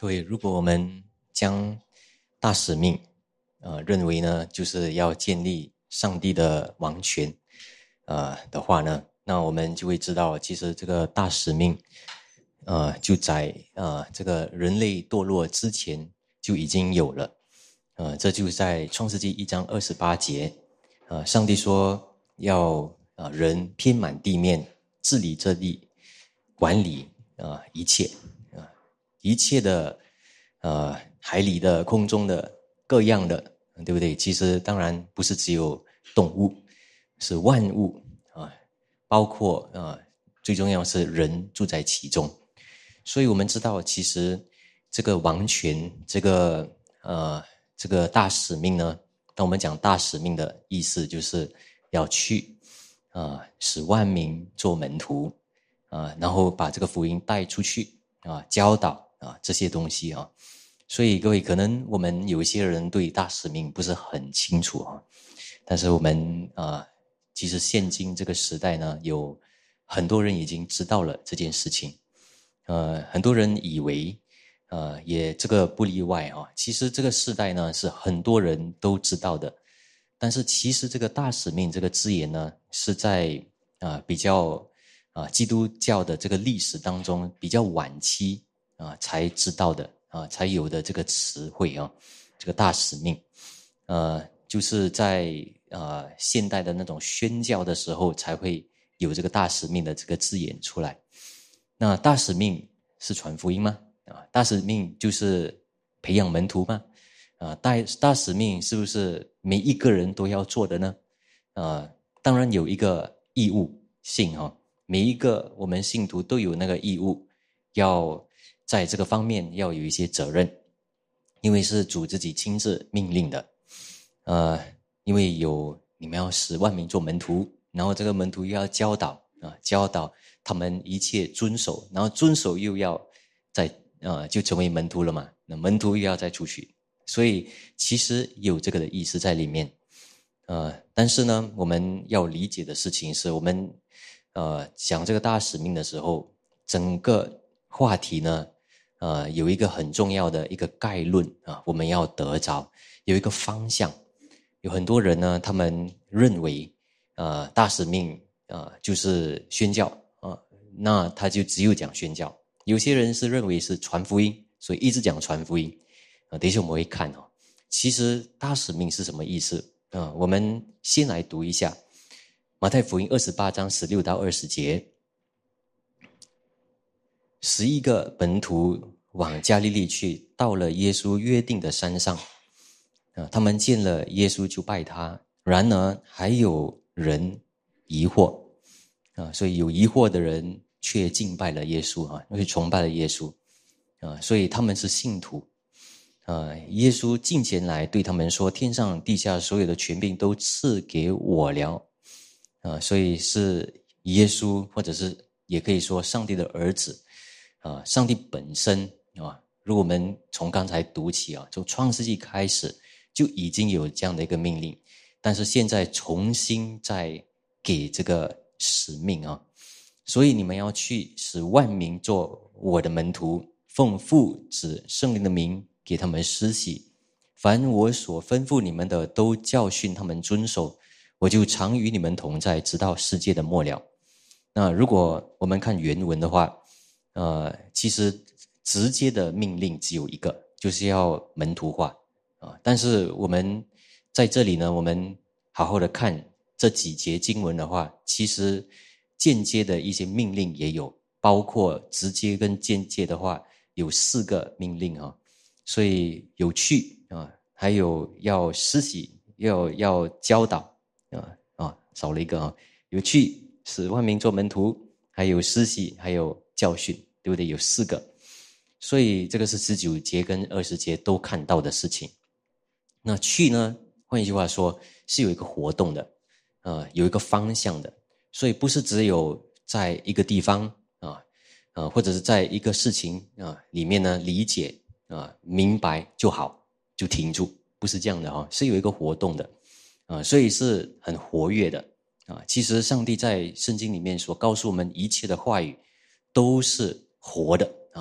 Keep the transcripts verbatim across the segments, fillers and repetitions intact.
对，如果我们将大使命，呃，认为呢，就是要建立上帝的王权，呃的话呢，那我们就会知道，其实这个大使命，呃，就在呃这个人类堕落之前就已经有了，呃，这就在创世纪一章二十八节，呃，上帝说要呃人遍满地面，治理这地，管理呃一切。一切的呃海里的空中的各样的，对不对？其实当然不是只有动物，是万物啊，包括啊最重要是人住在其中。所以我们知道，其实这个王权，这个呃这个大使命呢，当我们讲大使命的意思，就是要去啊、呃、使万民做门徒啊、呃，然后把这个福音带出去啊、呃，教导。啊，这些东西啊，所以各位，可能我们有一些人对大使命不是很清楚啊，但是我们啊，其实现今这个时代呢，有很多人已经知道了这件事情，呃，很多人以为，呃，也这个不例外啊，其实这个时代呢是很多人都知道的，但是其实这个大使命这个字眼呢，是在啊、呃、比较啊、呃、基督教的这个历史当中比较晚期。啊，才知道的啊，才有的这个词汇啊，这个大使命，呃，就是在呃现代的那种宣教的时候，才会有这个大使命的这个字眼出来。那大使命是传福音吗？啊，大使命就是培养门徒吗？啊，大大使命是不是每一个人都要做的呢？啊，当然有一个义务性哈，每一个我们信徒都有那个义务要。在这个方面要有一些责任，因为是主自己亲自命令的，呃，因为有你们要使万民做门徒，然后这个门徒又要教导啊，教导他们一切遵守，然后遵守又要再呃就成为门徒了嘛，那门徒又要再出去，所以其实有这个的意思在里面，呃，但是呢，我们要理解的事情是我们呃讲这个大使命的时候，整个话题呢。呃，有一个很重要的一个概论啊，我们要得着有一个方向。有很多人呢，他们认为，呃，大使命呃就是宣教啊，那他就只有讲宣教。有些人是认为是传福音，所以一直讲传福音啊。等一下我们会看哦，其实大使命是什么意思啊？我们先来读一下马太福音二十八章十六到二十节。十一个门徒往加利利去，到了耶稣约定的山上，啊，他们见了耶稣就拜他。然而还有人疑惑，啊，所以有疑惑的人却敬拜了耶稣啊，却崇拜了耶稣，啊，所以他们是信徒，啊，耶稣近前来对他们说：“天上地下所有的权柄都赐给我了。”啊，所以是耶稣，或者是也可以说上帝的儿子。啊，上帝本身啊，如果我们从刚才读起啊，从创世纪开始就已经有这样的一个命令，但是现在重新再给这个使命啊，所以你们要去使万民做我的门徒，奉父子圣灵的名给他们施洗，凡我所吩咐你们的，都教训他们遵守，我就常与你们同在，直到世界的末了。那如果我们看原文的话，呃，其实直接的命令只有一个，就是要门徒化啊。但是我们在这里呢，我们好好的看这几节经文的话，其实间接的一些命令也有，包括直接跟间接的话有四个命令啊。所以有去啊，还有要施洗，要要教导啊啊，少了一个啊，有去使万民做门徒，还有施洗，还有教训，对不对？有四个，所以这个是十九节跟二十节都看到的事情。那去呢，换一句话说，是有一个活动的，呃，有一个方向的，所以不是只有在一个地方啊，呃，或者是在一个事情啊里面呢理解啊明白就好，就停住，不是这样的哈、哦，是有一个活动的，啊，所以是很活跃的。啊，其实上帝在圣经里面所告诉我们一切的话语都是活的啊，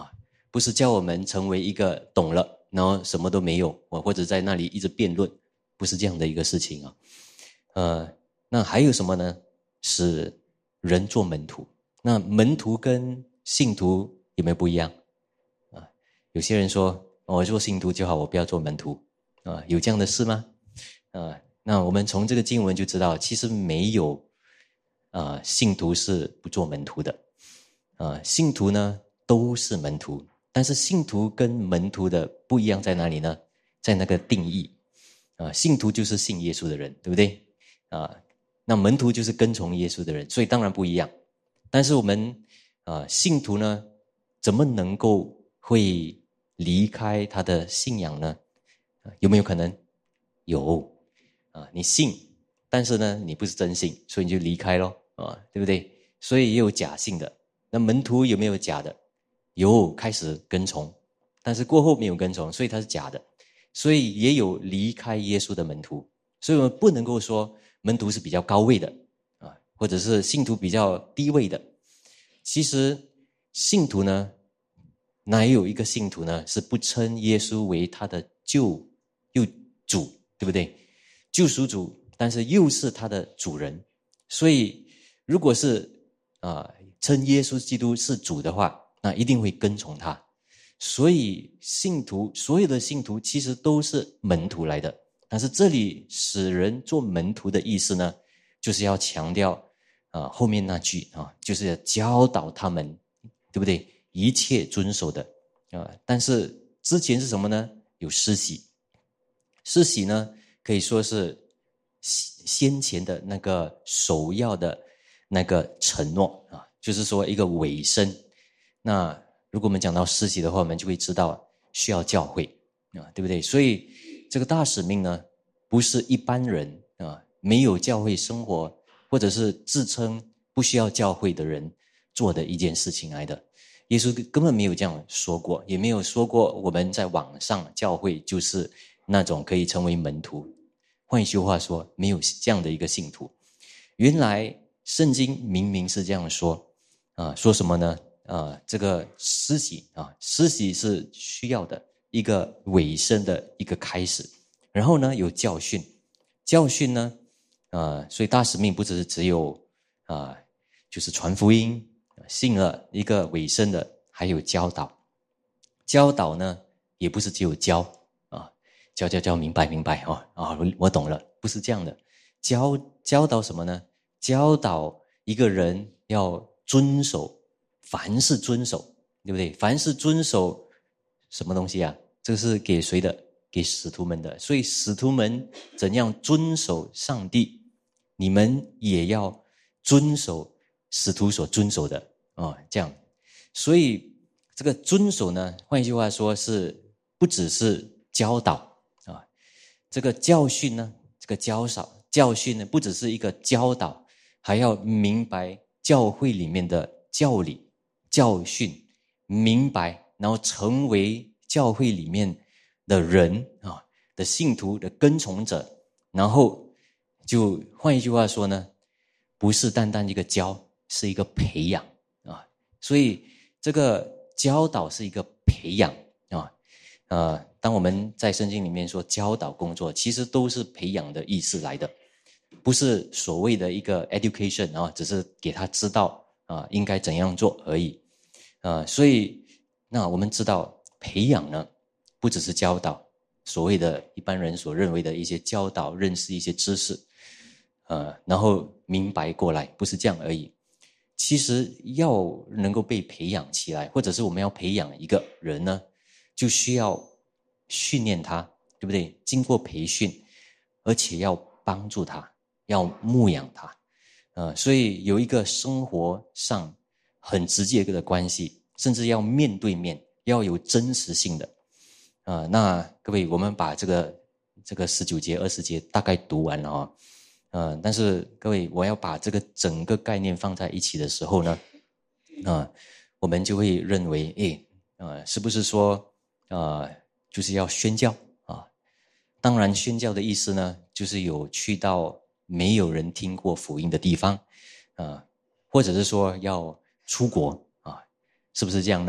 不是叫我们成为一个懂了然后什么都没有，或者在那里一直辩论，不是这样的一个事情啊。呃，那还有什么呢？使人做门徒。那门徒跟信徒有没有不一样啊？有些人说，我做信徒就好，我不要做门徒啊，有这样的事吗？啊，那我们从这个经文就知道，其实没有啊，信徒是不做门徒的啊，信徒呢都是门徒，但是信徒跟门徒的不一样在哪里呢？在那个定义啊，信徒就是信耶稣的人，对不对啊？那门徒就是跟从耶稣的人，所以当然不一样。但是我们啊，信徒呢，怎么能够会离开他的信仰呢？有没有可能？有啊，你信，但是呢，你不是真信，所以你就离开咯，啊，对不对？所以也有假信的。那门徒有没有假的？有，开始跟从，但是过后没有跟从，所以他是假的。所以也有离开耶稣的门徒，所以我们不能够说门徒是比较高位的啊，或者是信徒比较低位的。其实信徒呢，哪有一个信徒呢是不称耶稣为他的救又主，对不对？救赎主，但是又是他的主人。所以如果是啊、呃、称耶稣基督是主的话，那一定会跟从他。所以信徒，所有的信徒其实都是门徒来的。但是这里使人做门徒的意思呢，就是要强调啊、呃、后面那句啊，就是要教导他们，对不对？一切遵守的啊、呃。但是之前是什么呢？有施洗，施洗呢可以说是先前的那个首要的那个承诺啊，就是说一个尾声。那如果我们讲到施洗的话，我们就会知道需要教会啊，对不对？所以这个大使命呢，不是一般人啊，没有教会生活，或者是自称不需要教会的人做的一件事情来的。耶稣根本没有这样说过，也没有说过我们在网上教会就是那种可以成为门徒。换一句话说，没有这样的一个信徒。原来圣经明明是这样说啊，说什么呢？啊，这个施洗啊，施洗是需要的一个尾声的一个开始。然后呢，有教训，教训呢，啊，所以大使命不只是只有啊，就是传福音，信了一个尾声的，还有教导。教导呢，也不是只有教啊，教教教，明白明白哦啊，我懂了，不是这样的。教教导什么呢？教导一个人要遵守。凡是遵守，对不对？凡是遵守什么东西啊？这是给谁的？给使徒们的。所以使徒们怎样遵守上帝，你们也要遵守使徒所遵守的哦，这样。所以这个遵守呢，换一句话说是不只是教导啊，这个教训呢，这个教少教训呢，不只是一个教导，还要明白教会里面的教理。教训明白，然后成为教会里面的人啊的信徒的跟从者，然后就换一句话说呢，不是单单一个教，是一个培养啊。所以这个教导是一个培养啊。呃，当我们在圣经里面说教导工作，其实都是培养的意思来的，不是所谓的一个 education 啊，只是给他知道啊应该怎样做而已。啊，所以那我们知道培养呢，不只是教导，所谓的一般人所认为的一些教导，认识一些知识，呃，然后明白过来，不是这样而已。其实要能够被培养起来，或者是我们要培养一个人呢，就需要训练他，对不对？经过培训，而且要帮助他，要牧养他，呃，所以有一个生活上很直接的关系，甚至要面对面，要有真实性的。啊、呃，那各位，我们把这个这个十九节、二十节大概读完了啊、哦，呃，但是各位，我要把这个整个概念放在一起的时候呢，啊、呃，我们就会认为，诶，呃，是不是说，呃，就是要宣教啊？当然，宣教的意思呢，就是有去到没有人听过福音的地方，啊、呃，或者是说要出国啊，是不是这样呢？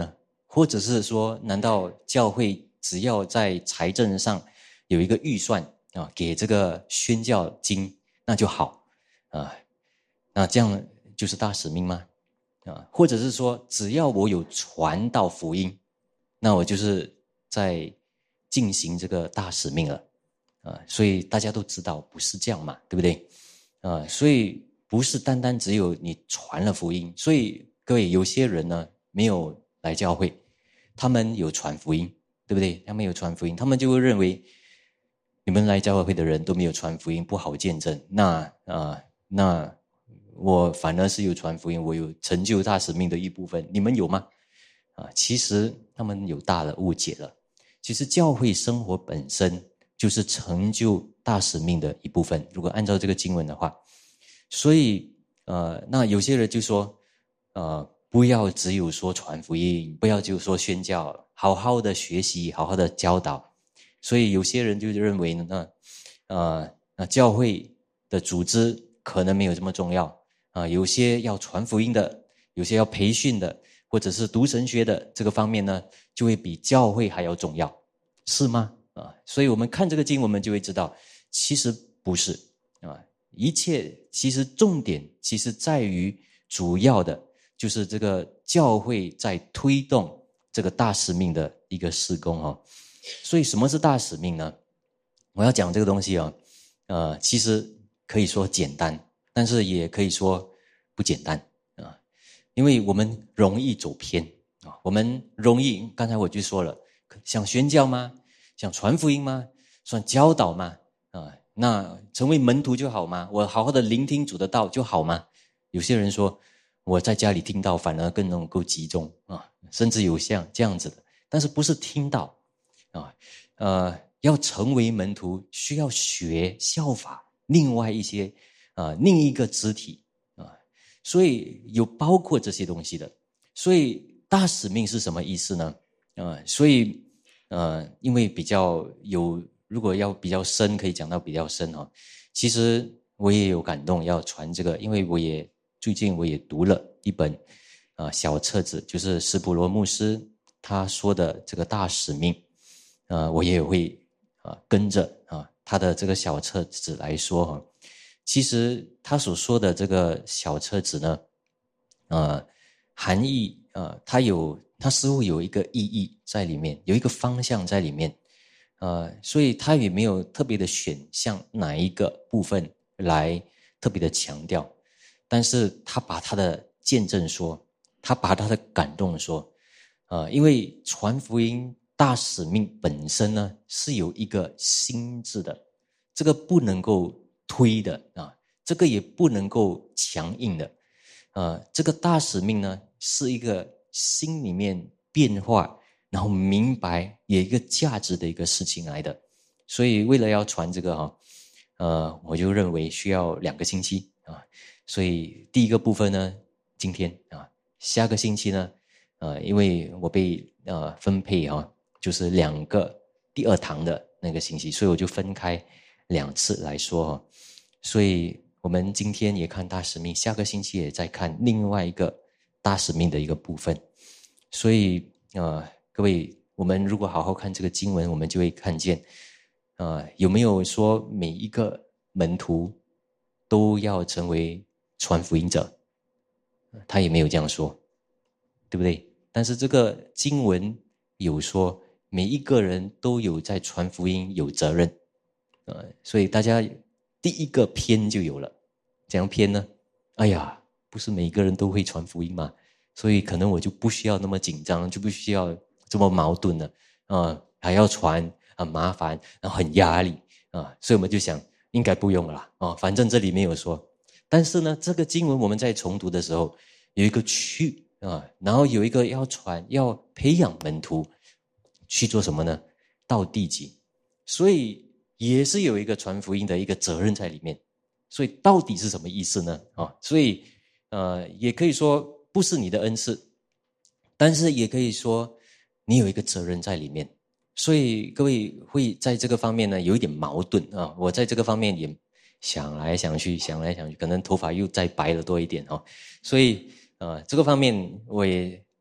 或者是说，难道教会只要在财政上有一个预算啊，给这个宣教金那就好啊？那这样就是大使命吗？啊，或者是说，只要我有传道福音，那我就是在进行这个大使命了啊？所以大家都知道不是这样嘛，对不对？啊，所以不是单单只有你传了福音。所以各位，有些人呢没有来教会，他们有传福音，对不对？他们有传福音，他们就会认为你们来教会的人都没有传福音，不好见证。那啊、呃，那我反而是有传福音，我有成就大使命的一部分，你们有吗？啊，其实他们有大的误解了。其实教会生活本身就是成就大使命的一部分，如果按照这个经文的话。所以呃，那有些人就说呃，不要只有说传福音，不要就说宣教，好好的学习，好好的教导。所以有些人就认为呢，呃，那教会的组织可能没有这么重要啊、呃，有些要传福音的，有些要培训的，或者是读神学的这个方面呢，就会比教会还要重要，是吗？啊，所以我们看这个经，我们就会知道，其实不是啊，一切其实重点其实在于主要的就是这个教会在推动这个大使命的一个事工哦。所以什么是大使命呢？我要讲这个东西啊，呃，其实可以说简单，但是也可以说不简单啊，因为我们容易走偏啊，我们容易，刚才我就说了，想宣教吗？想传福音吗？想教导吗？啊，那成为门徒就好吗？我好好的聆听主的道就好吗？有些人说我在家里听到反而更能够集中啊，甚至有像这样子的，但是不是听到啊？呃，要成为门徒，需要学效法另外一些啊、呃、另一个肢体啊，所以有包括这些东西的。所以大使命是什么意思呢？啊、呃，所以呃，因为比较有，如果要比较深，可以讲到比较深哈、哦。其实我也有感动要传这个，因为我也最近我也读了一本啊、呃、小册子，就是史普罗牧师他说的这个大使命。呃，我也会啊、呃、跟着啊他的这个小册子来说哈，其实他所说的这个小册子呢，呃，含义呃，它有它似乎有一个意义在里面，有一个方向在里面，呃，所以他也没有特别的选项哪一个部分来特别的强调，但是他把他的见证说，他把他的感动说，呃，因为传福音。大使命本身呢是有一个心字的，这个不能够推的啊，这个也不能够强硬的，呃，这个大使命呢是一个心里面变化，然后明白有一个价值的一个事情来的。所以为了要传这个哈，呃，我就认为需要两个星期啊，所以第一个部分呢，今天啊，下个星期呢，呃，因为我被呃分配哈。就是两个第二堂的那个星期，所以我就分开两次来说。所以我们今天也看大使命，下个星期也在看另外一个大使命的一个部分。所以呃，各位，我们如果好好看这个经文，我们就会看见，呃，有没有说每一个门徒都要成为传福音者？他也没有这样说，对不对？但是这个经文有说。每一个人都有在传福音有责任，呃，所以大家第一个偏就有了，怎样偏呢？哎呀，不是每一个人都会传福音嘛，所以可能我就不需要那么紧张，就不需要这么矛盾了，啊、呃，还要传很麻烦，然后很压力啊、呃，所以我们就想应该不用了啦，哦，反正这里没有说，但是呢，这个经文我们在重读的时候有一个去啊、呃，然后有一个要传要培养门徒。去做什么呢？到地极，所以也是有一个传福音的一个责任在里面。所以到底是什么意思呢？啊，所以呃，也可以说不是你的恩赐，但是也可以说你有一个责任在里面。所以各位会在这个方面呢有一点矛盾啊。我在这个方面也想来想去，想来想去，可能头发又再白了多一点哦。所以呃，这个方面我也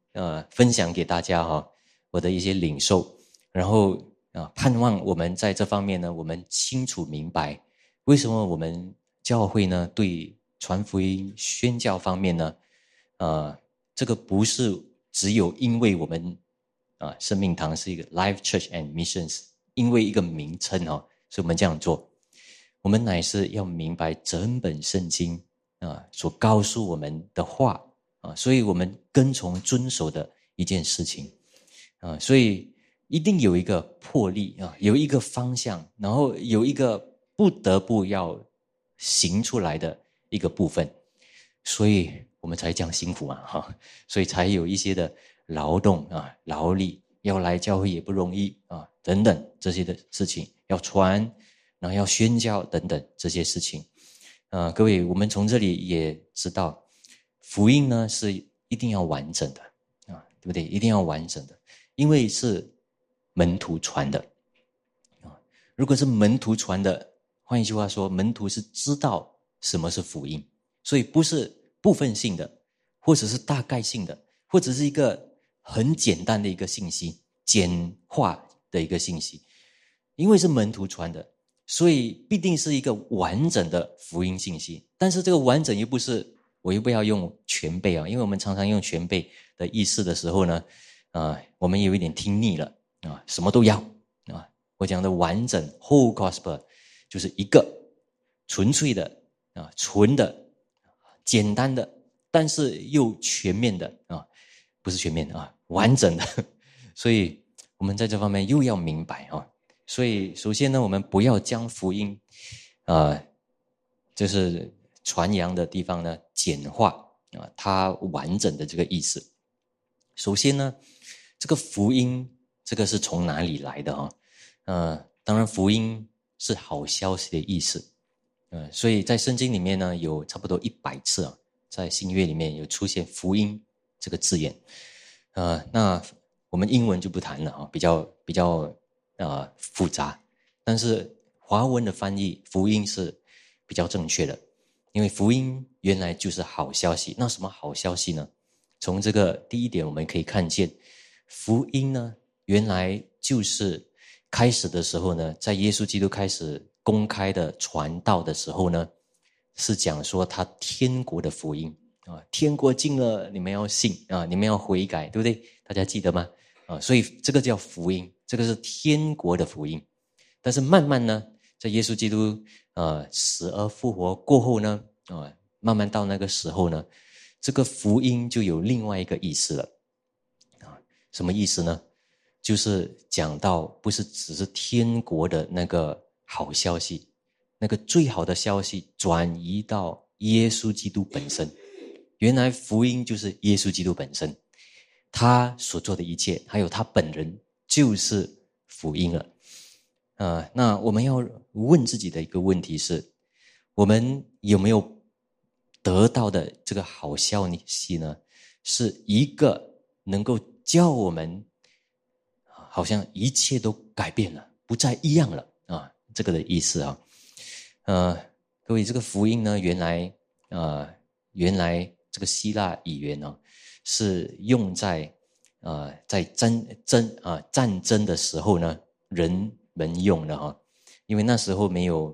呃分享给大家哈、哦，我的一些领受，然后啊、呃、盼望我们在这方面呢，我们清楚明白为什么我们教会呢对传福音宣教方面呢，呃这个不是只有因为我们啊、呃、生命堂是一个 Life Church and Missions， 因为一个名称哦，所以我们这样做。我们乃是要明白整本圣经啊所告诉我们的话啊，所以我们跟从遵守的一件事情啊，所以一定有一个魄力啊，有一个方向，然后有一个不得不要行出来的一个部分，所以我们才这样辛苦嘛哈，所以才有一些的劳动啊、劳力，要来教会也不容易啊，等等这些的事情要传。然后要宣教等等这些事情，呃，各位，我们从这里也知道，福音呢是一定要完整的啊，对不对？一定要完整的，因为是门徒传的啊。如果是门徒传的，换一句话说，门徒是知道什么是福音，所以不是部分性的，或者是大概性的，或者是一个很简单的一个信息，简化的一个信息，因为是门徒传的。所以必定是一个完整的福音信息，但是这个完整又不是，我又不要用全备啊，因为我们常常用全备的意思的时候呢，啊、呃，我们有一点听腻了啊，什么都要啊。我讲的完整 whole gospel 就是一个纯粹的啊，纯的、简单的，但是又全面的啊，不是全面的啊，完整的。所以我们在这方面又要明白啊。所以首先呢，我们不要将福音呃就是传扬的地方呢简化啊、呃、它完整的这个意思。首先呢，这个福音这个是从哪里来的啊？呃当然福音是好消息的意思。呃所以在圣经里面呢有差不多一百次啊，在新约里面有出现福音这个字眼。呃那我们英文就不谈了啊，比较比较呃，复杂，但是华文的翻译福音是比较正确的，因为福音原来就是好消息。那什么好消息呢？从这个第一点我们可以看见，福音呢原来就是开始的时候呢，在耶稣基督开始公开的传道的时候呢，是讲说他天国的福音啊，天国近了，你们要信啊，你们要悔改，对不对？大家记得吗？啊，所以这个叫福音，这个是天国的福音。但是慢慢呢，在耶稣基督呃死而复活过后呢，啊、呃，慢慢到那个时候呢，这个福音就有另外一个意思了啊，什么意思呢？就是讲到不是只是天国的那个好消息，那个最好的消息转移到耶稣基督本身。原来福音就是耶稣基督本身。他所做的一切，还有他本人就是福音了。呃，那我们要问自己的一个问题是，我们有没有得到的这个好消息呢？是一个能够叫我们好像一切都改变了，不再一样了啊，这个的意思啊。呃，各位，这个福音呢，原来呃，原来这个希腊语言呢、哦。是用在呃在战争啊、呃、战争的时候呢，人们用的哈，因为那时候没有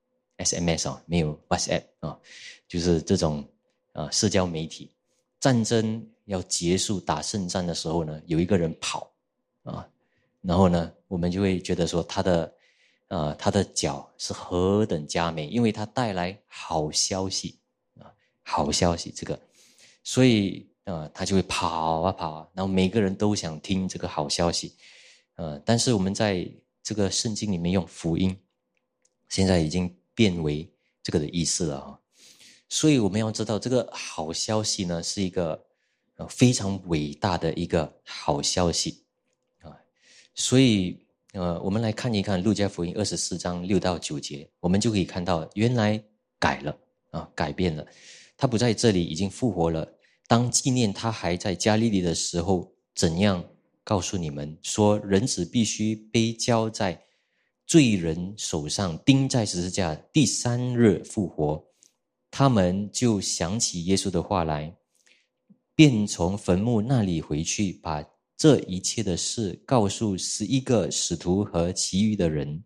S M S 啊，没有 WhatsApp 啊，就是这种啊、呃、社交媒体。战争要结束打胜仗的时候呢，有一个人跑啊，然后呢，我们就会觉得说他的呃他的脚是何等佳美，因为他带来好消息啊，好消息这个，所以。呃，他就会跑啊跑啊，然后每个人都想听这个好消息，呃，但是我们在这个圣经里面用福音，现在已经变为这个的意思了啊。所以我们要知道，这个好消息呢，是一个呃非常伟大的一个好消息啊。所以呃，我们来看一看路加福音二十四章六到九节，我们就可以看到，原来改了啊，改变了，他不在这里，已经复活了。当纪念他还在加利利的时候，怎样告诉你们说，人子必须被交在罪人手上，钉在十字架，第三日复活。他们就想起耶稣的话来， 便从坟墓那里回去，把这一切的事告诉十一个使徒和其余的人。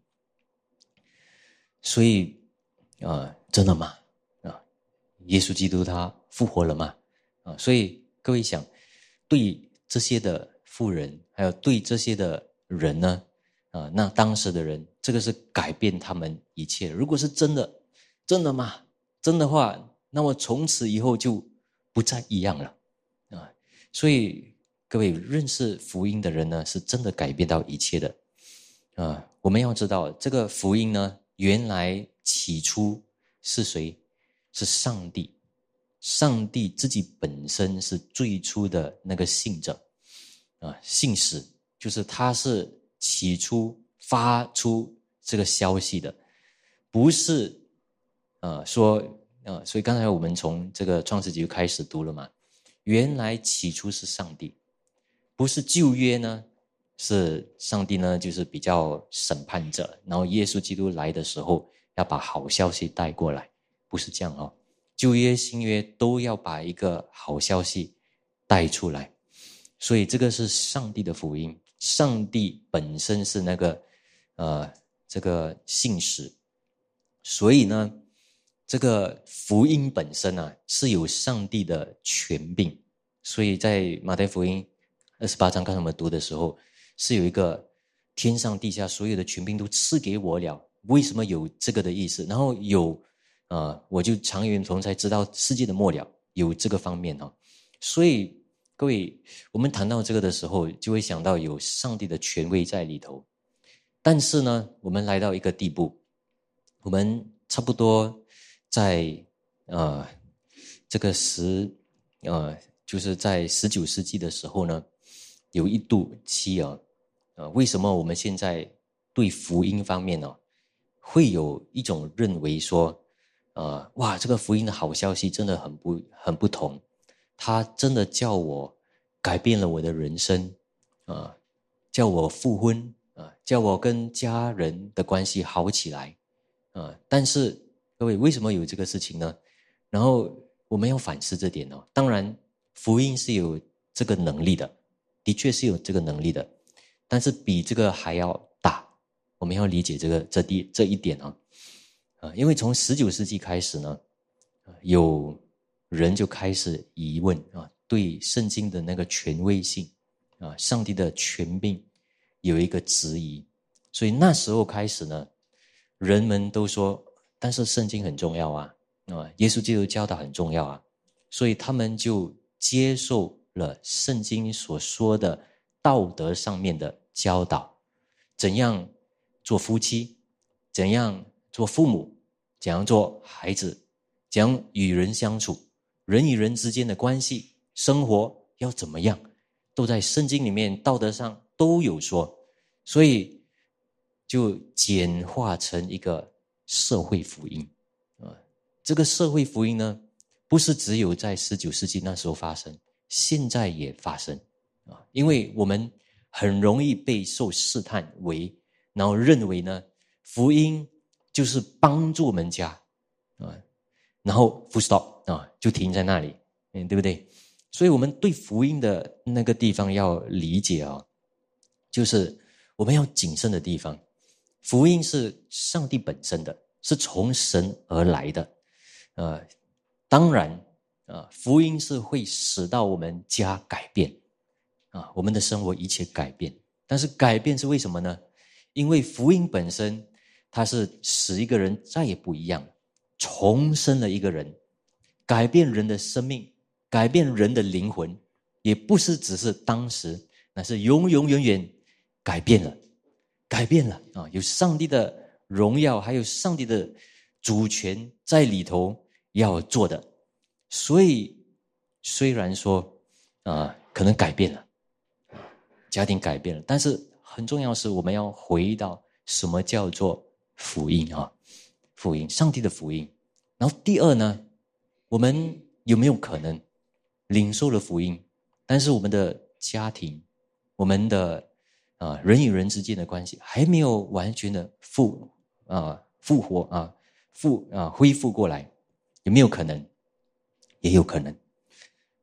所以呃，真的吗？啊，耶稣基督他复活了吗？啊，所以各位想，对这些的妇人，还有对这些的人呢，啊，那当时的人，这个是改变他们一切的。如果是真的，真的吗？真的话，那么从此以后就不再一样了啊！所以各位认识福音的人呢，是真的改变到一切的啊！我们要知道，这个福音呢，原来起初是谁？是上帝。上帝自己本身是最初的那个信者啊，信使，就是他是起初发出这个消息的，不是呃说呃，所以刚才我们从这个创世纪就开始读了嘛，原来起初是上帝，不是旧约呢，是上帝呢就是比较审判者，然后耶稣基督来的时候要把好消息带过来，不是这样哦。旧约新约都要把一个好消息带出来，所以这个是上帝的福音，上帝本身是那个呃这个信使，所以呢这个福音本身啊是有上帝的权柄，所以在马太福音二十八章刚才我们读的时候，是有一个天上地下所有的权柄都赐给我了，为什么有这个的意思？然后有呃，我就常远从才知道世界的末了有这个方面哦，所以各位，我们谈到这个的时候，就会想到有上帝的权威在里头。但是呢，我们来到一个地步，我们差不多在呃这个十呃就是在十九世纪的时候呢，有一度期啊，呃，为什么我们现在对福音方面呢、哦，会有一种认为说？呃，哇，这个福音的好消息真的很不很不同，它真的叫我改变了我的人生，啊、呃，叫我复婚啊、呃，叫我跟家人的关系好起来，啊、呃，但是各位为什么有这个事情呢？然后我们要反思这点哦。当然，福音是有这个能力的，的确是有这个能力的，但是比这个还要大，我们要理解这个这第这一点啊。因为从十九世纪开始呢，有人就开始疑问啊，对圣经的那个权威性啊，上帝的权柄有一个质疑，所以那时候开始呢，人们都说，但是圣经很重要啊，啊，耶稣基督教导很重要啊，所以他们就接受了圣经所说的道德上面的教导，怎样做夫妻，怎样做父母，怎样做孩子，怎样与人相处，人与人之间的关系，生活要怎么样，都在圣经里面道德上都有说，所以就简化成一个社会福音啊。这个社会福音呢，不是只有在十九世纪那时候发生，现在也发生啊，因为我们很容易被受试探为，然后认为呢，福音就是帮助我们家啊，然后 full stop 啊，就停在那里，嗯，对不对？所以我们对福音的那个地方要理解啊，就是我们要谨慎的地方。福音是上帝本身的，是从神而来的，呃，当然啊，福音是会使到我们家改变啊，我们的生活一切改变。但是改变是为什么呢？因为福音本身，它是使一个人再也不一样，重生了一个人，改变人的生命，改变人的灵魂，也不是只是当时，那是永永远远改变了，改变了啊！有上帝的荣耀，还有上帝的主权在里头要做的。所以虽然说啊、呃，可能改变了，家庭改变了，但是很重要的是我们要回到什么叫做福音啊？福音，上帝的福音。然后第二呢，我们有没有可能领受了福音，但是我们的家庭，我们的啊、呃、人与人之间的关系还没有完全的复啊、呃、复活啊复啊、呃、恢复过来，有没有可能？也有可能。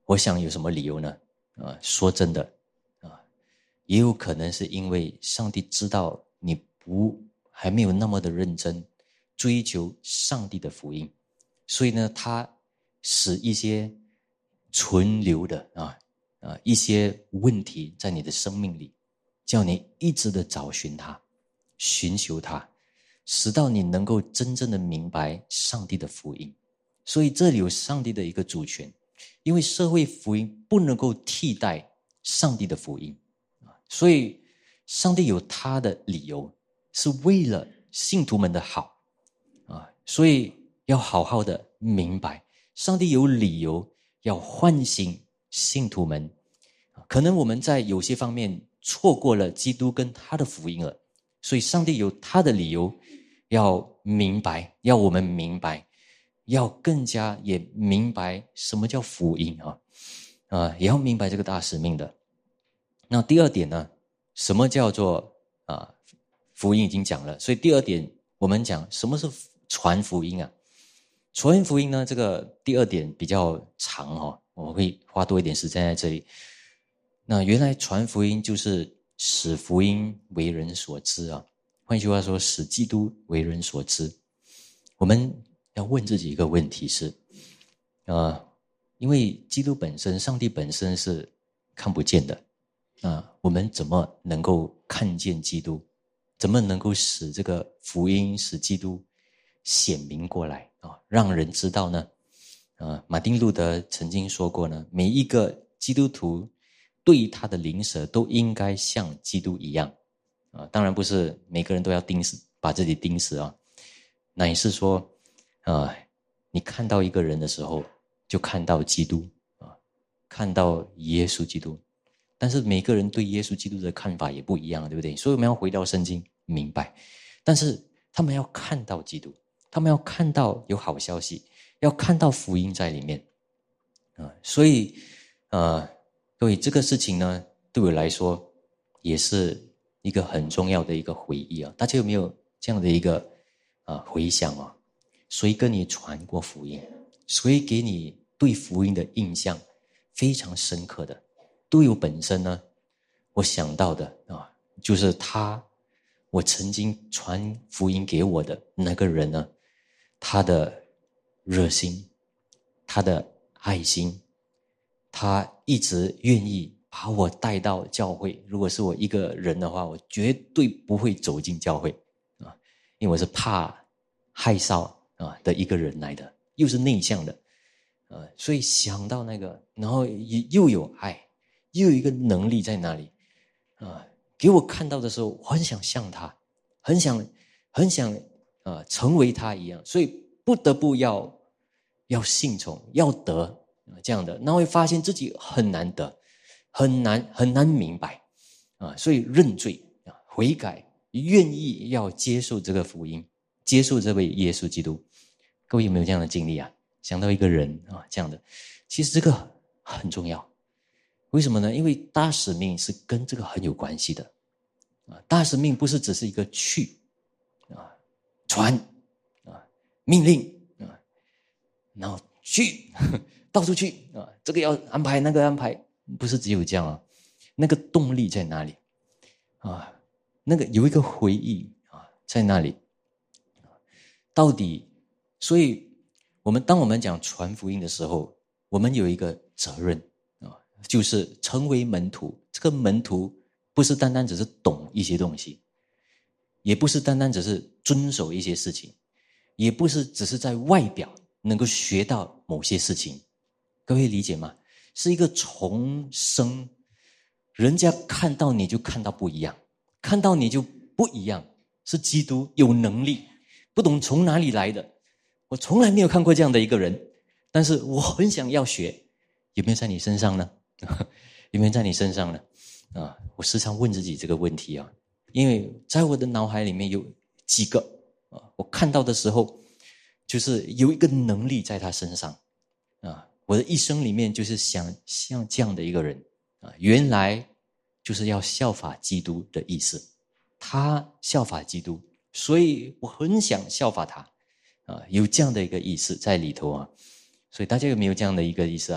我想有什么理由呢？啊，说真的啊，也有可能是因为上帝知道你不还没有那么的认真追求上帝的福音，所以呢，他使一些存留的啊啊一些问题在你的生命里，叫你一直的找寻他，寻求他，使到你能够真正的明白上帝的福音。所以这里有上帝的一个主权，因为社会福音不能够替代上帝的福音，所以上帝有他的理由，是为了信徒们的好啊，所以要好好的明白，上帝有理由要唤醒信徒们。可能我们在有些方面错过了基督跟他的福音了，所以上帝有他的理由要明白，要我们明白，要更加也明白什么叫福音啊，啊，也要明白这个大使命的。那第二点呢，什么叫做啊福音已经讲了，所以第二点我们讲什么是传福音啊？传福音呢，这个第二点比较长哦，我会花多一点时间在这里。那原来传福音就是使福音为人所知啊，换句话说，使基督为人所知。我们要问自己一个问题是，呃，因为基督本身，上帝本身是看不见的啊，我们怎么能够看见基督？怎么能够使这个福音，使基督显明过来啊，让人知道呢？啊，马丁路德曾经说过呢，每一个基督徒对他的邻舍都应该像基督一样啊，当然不是每个人都要钉死，把自己钉死啊，乃是说，啊，你看到一个人的时候，就看到基督啊，看到耶稣基督。但是每个人对耶稣基督的看法也不一样，对不对？所以我们要回到圣经明白，但是他们要看到基督，他们要看到有好消息，要看到福音在里面啊。所以呃，对这个事情呢，对我来说也是一个很重要的一个回忆啊。大家有没有这样的一个啊回想啊？谁跟你传过福音？谁给你对福音的印象非常深刻的？对我本身呢，我想到的啊，就是他，我曾经传福音给我的那个人呢，他的热心，他的爱心，他一直愿意把我带到教会。如果是我一个人的话，我绝对不会走进教会啊，因为我是怕害臊啊的一个人来的，又是内向的，呃，所以想到那个，然后又有爱。又有一个能力在那里啊，给我看到的时候，我很想像他，很想很想啊成为他一样，所以不得不要要信从，要得啊这样的，那会发现自己很难得，很难很难明白啊，所以认罪啊，悔改，愿意要接受这个福音，接受这位耶稣基督。各位有没有这样的经历啊？想到一个人啊这样的，其实这个很重要。为什么呢？因为大使命是跟这个很有关系的啊！大使命不是只是一个去啊传啊命令啊，然后去到处去啊，这个要安排，那个安排，不是只有这样啊。那个动力在哪里啊？那个有一个回忆啊在那里。到底，所以我们当我们讲传福音的时候，我们有一个责任。就是成为门徒，这个门徒不是单单只是懂一些东西，也不是单单只是遵守一些事情，也不是只是在外表能够学到某些事情。各位理解吗？是一个重生，人家看到你就看到不一样，看到你就不一样，是基督有能力，不懂从哪里来的，我从来没有看过这样的一个人，但是我很想要学，有没有在你身上呢？有没有在你身上呢？啊，我时常问自己这个问题啊，因为在我的脑海里面有几个啊，我看到的时候，就是有一个能力在他身上啊，我的一生里面就是想像这样的一个人啊，原来就是要效法基督的意思，他效法基督，所以我很想效法他啊，有这样的一个意思在里头啊，所以大家有没有这样的一个意思啊？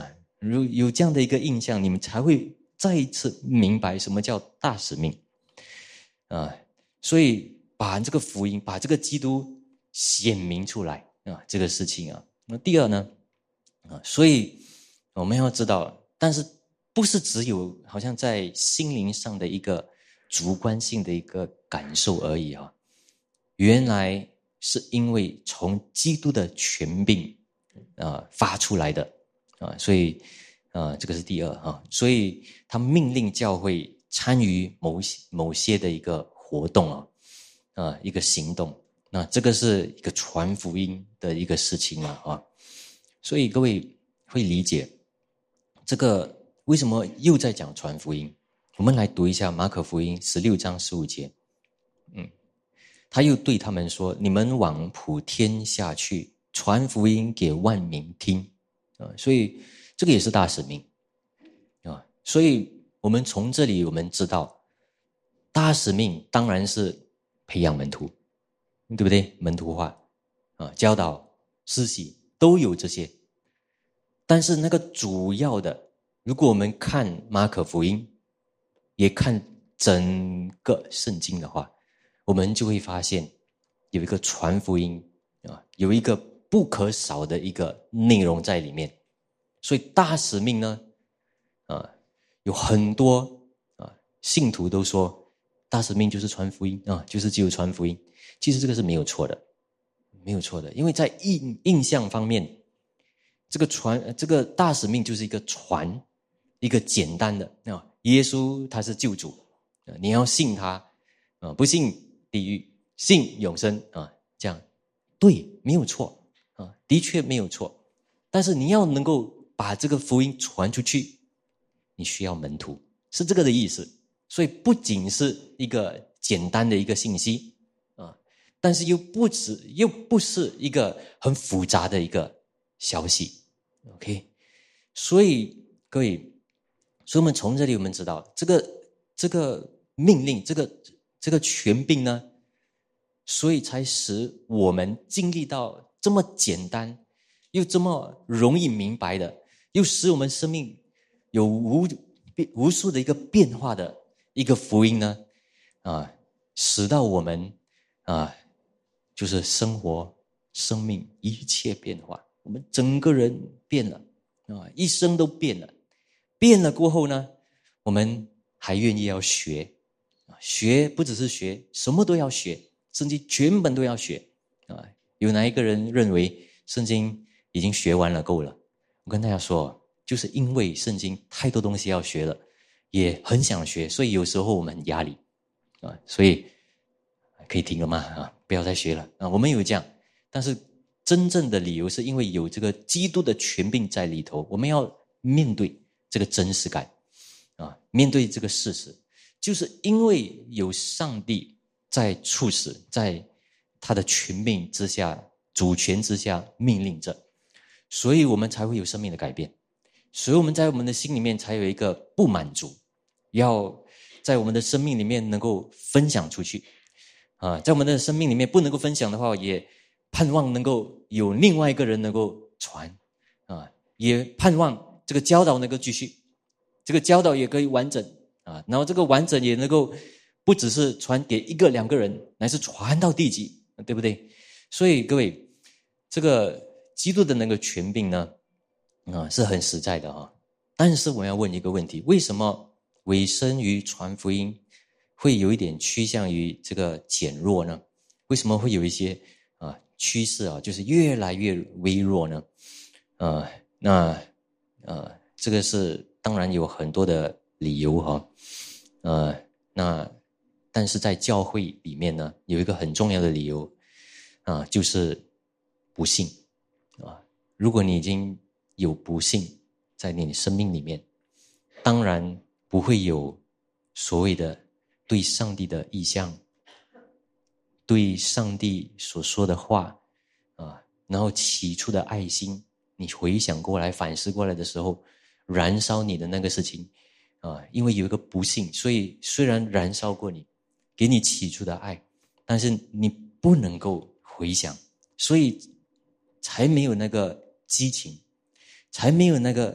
如有这样的一个印象，你们才会再一次明白什么叫大使命啊。所以把这个福音，把这个基督显明出来啊，这个事情啊。那第二呢啊，所以我们要知道，但是不是只有好像在心灵上的一个主观性的一个感受而已啊。原来是因为从基督的权柄啊发出来的啊，所以啊这个是第二啊，所以他命令教会参与某某些的一个活动啊啊一个行动，那这个是一个传福音的一个事情啊啊，所以各位会理解这个为什么又在讲传福音。我们来读一下马可福音十六章十五节，嗯。他又对他们说，你们往普天下去，传福音给万民听啊，所以这个也是大使命啊。所以我们从这里我们知道，大使命当然是培养门徒，对不对？门徒化啊，教导、施洗都有这些。但是那个主要的，如果我们看马可福音，也看整个圣经的话，我们就会发现有一个传福音啊，有一个不可少的一个内容在里面。所以大使命呢啊，有很多啊信徒都说大使命就是传福音啊，就是只有传福音。其实这个是没有错的，没有错的，因为在印印象方面，这个传这个大使命就是一个传，一个简单的啊，耶稣他是救主，你要信他啊，不信地狱，信永生啊，这样对，没有错啊，的确没有错。但是你要能够把这个福音传出去，你需要门徒，是这个的意思。所以不仅是一个简单的一个信息啊，但是又不止，又不是一个很复杂的一个消息。OK， 所以各位，所以我们从这里我们知道，这个这个命令，这个这个权柄呢，所以才使我们经历到这么简单又这么容易明白的，又使我们生命有无无数的一个变化的一个福音呢啊，使到我们啊，就是生活生命一切变化，我们整个人变了啊，一生都变了。变了过后呢，我们还愿意要学，学不只是学，什么都要学，圣经全本都要学啊。有哪一个人认为圣经已经学完了够了？我跟大家说，就是因为圣经太多东西要学了，也很想学，所以有时候我们很压力啊，所以可以停了吗？啊，不要再学了啊。我们有这样，但是真正的理由是因为有这个基督的权柄在里头，我们要面对这个真实感啊，面对这个事实，就是因为有上帝在促使，在他的权柄之下、主权之下命令着，所以我们才会有生命的改变，所以我们在我们的心里面才有一个不满足，要在我们的生命里面能够分享出去啊，在我们的生命里面不能够分享的话，也盼望能够有另外一个人能够传啊，也盼望这个教导能够继续，这个教导也可以完整啊，然后这个完整也能够不只是传给一个两个人，乃是传到地极，对不对？所以各位，这个基督的那个权柄呢啊，是很实在的啊。但是我要问一个问题，为什么委身于传福音会有一点趋向于这个减弱呢？为什么会有一些啊趋势啊，就是越来越微弱呢？呃，那呃，这个是当然有很多的理由哈，呃，那但是在教会里面呢，有一个很重要的理由啊，就是不幸啊。如果你已经有不幸在你生命里面，当然不会有所谓的对上帝的意向，对上帝所说的话啊，然后起初的爱心，你回想过来反思过来的时候，燃烧你的那个事情啊，因为有一个不幸，所以虽然燃烧过你，给你起初的爱，但是你不能够回想，所以才没有那个激情，才没有那个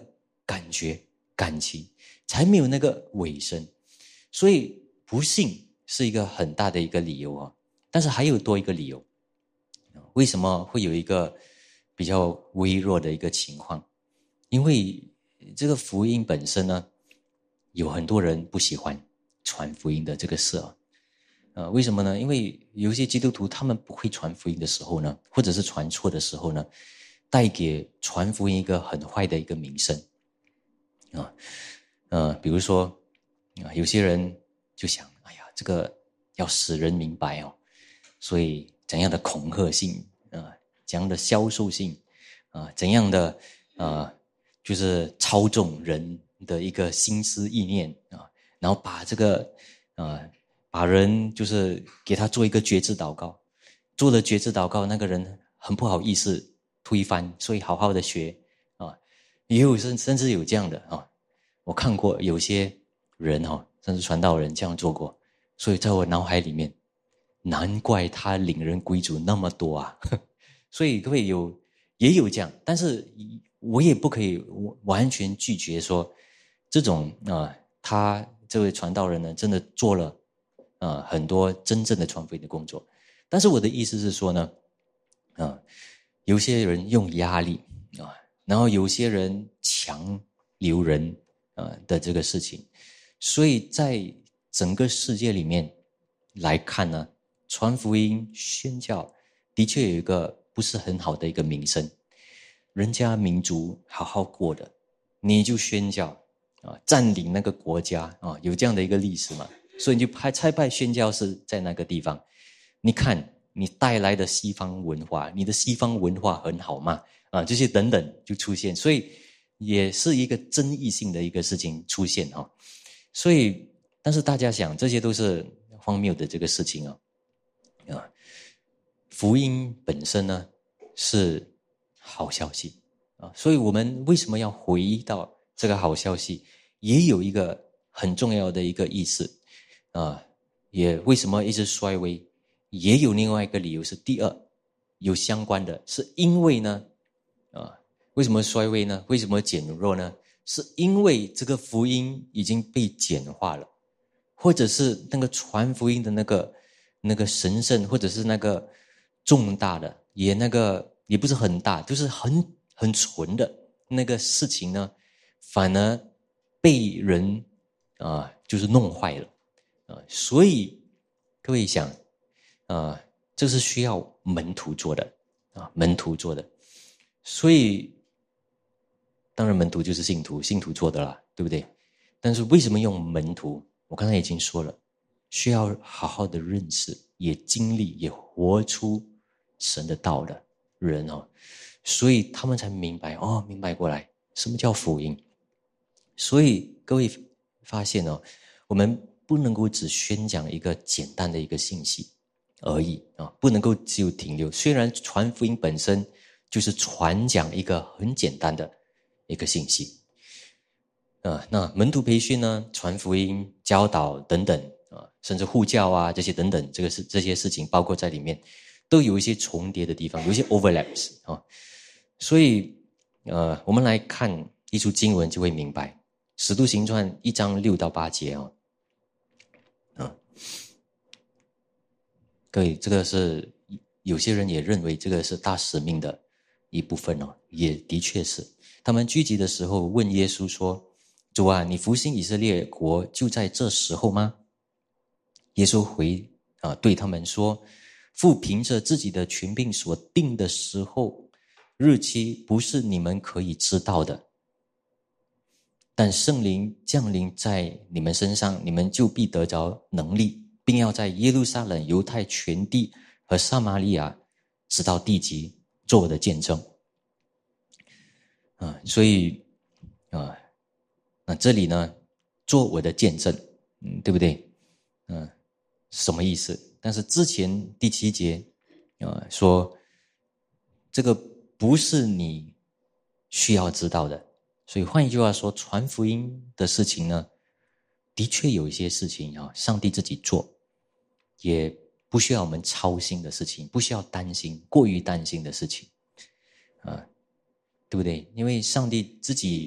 感觉、感情，才没有那个尾声。所以不信是一个很大的一个理由啊。但是还有多一个理由，为什么会有一个比较微弱的一个情况？因为这个福音本身呢，有很多人不喜欢传福音的这个事啊。呃，为什么呢？因为有些基督徒他们不会传福音的时候呢，或者是传错的时候呢，带给传福音一个很坏的一个名声啊。呃，比如说啊，有些人就想，哎呀，这个要使人明白哦，所以怎样的恐吓性啊，怎样的销售性啊，怎样的啊，就是操纵人的一个心思意念啊，然后把这个啊。把人就是给他做一个觉知祷告，做了觉知祷告，那个人很不好意思推翻，所以好好的学啊，也有甚甚至有这样的啊，我看过有些人哈、啊，甚至传道人这样做过，所以在我脑海里面，难怪他领人归主那么多啊，所以各位有也有这样，但是我也不可以完全拒绝说这种啊，他这位传道人呢，真的做了。啊，很多真正的传福音的工作，但是我的意思是说呢，啊，有些人用压力啊，然后有些人强留人啊的这个事情，所以在整个世界里面来看呢，传福音宣教的确有一个不是很好的一个名声，人家民族好好过的，你就宣教啊，占领那个国家啊，有这样的一个历史嘛。所以你就派差派宣教士在那个地方，你看你带来的西方文化，你的西方文化很好吗？啊，这些等等就出现，所以也是一个争议性的一个事情出现哈。所以，但是大家想，这些都是荒谬的这个事情啊啊，福音本身呢是好消息啊，所以我们为什么要回到这个好消息？也有一个很重要的一个意思。啊，也为什么一直衰微？也有另外一个理由是第二，有相关的，是因为呢，啊，为什么衰微呢？为什么减弱呢？是因为这个福音已经被简化了，或者是那个传福音的那个那个神圣，或者是那个重大的，也那个也不是很大，就是很很纯的那个事情呢，反而被人啊，就是弄坏了。啊，所以各位想，啊，这是需要门徒做的啊，门徒做的。所以，当然门徒就是信徒，信徒做的啦，对不对？但是为什么用门徒？我刚才已经说了，需要好好的认识，也经历，也活出神的道的人哦，所以他们才明白哦，明白过来什么叫福音。所以各位发现哦，我们不能够只宣讲一个简单的一个信息而已啊，不能够只有停留。虽然传福音本身就是传讲一个很简单的一个信息啊，那门徒培训呢，传福音、教导等等啊，甚至护教啊这些等等，这个是这些事情包括在里面，都有一些重叠的地方，有一些 overlaps 啊。所以呃，我们来看一处经文就会明白，《使徒行传》一章六到八节哦。啊，各位，这个是有些人也认为这个是大使命的一部分哦，也的确是。他们聚集的时候问耶稣说：“主啊，你复兴以色列国就在这时候吗？”耶稣回啊对他们说：“父凭着自己的权柄所定的时候，日期不是你们可以知道的。但圣灵降临在你们身上，你们就必得着能力，并要在耶路撒冷、犹太全地和撒玛利亚，直到地极，做我的见证。”啊，所以啊，那这里呢，做我的见证，嗯，对不对？嗯，什么意思？但是之前第七节啊说，这个不是你需要知道的。所以换一句话说，传福音的事情呢，的确有一些事情啊，上帝自己做，也不需要我们操心的事情，不需要担心，过于担心的事情，啊，对不对？因为上帝自己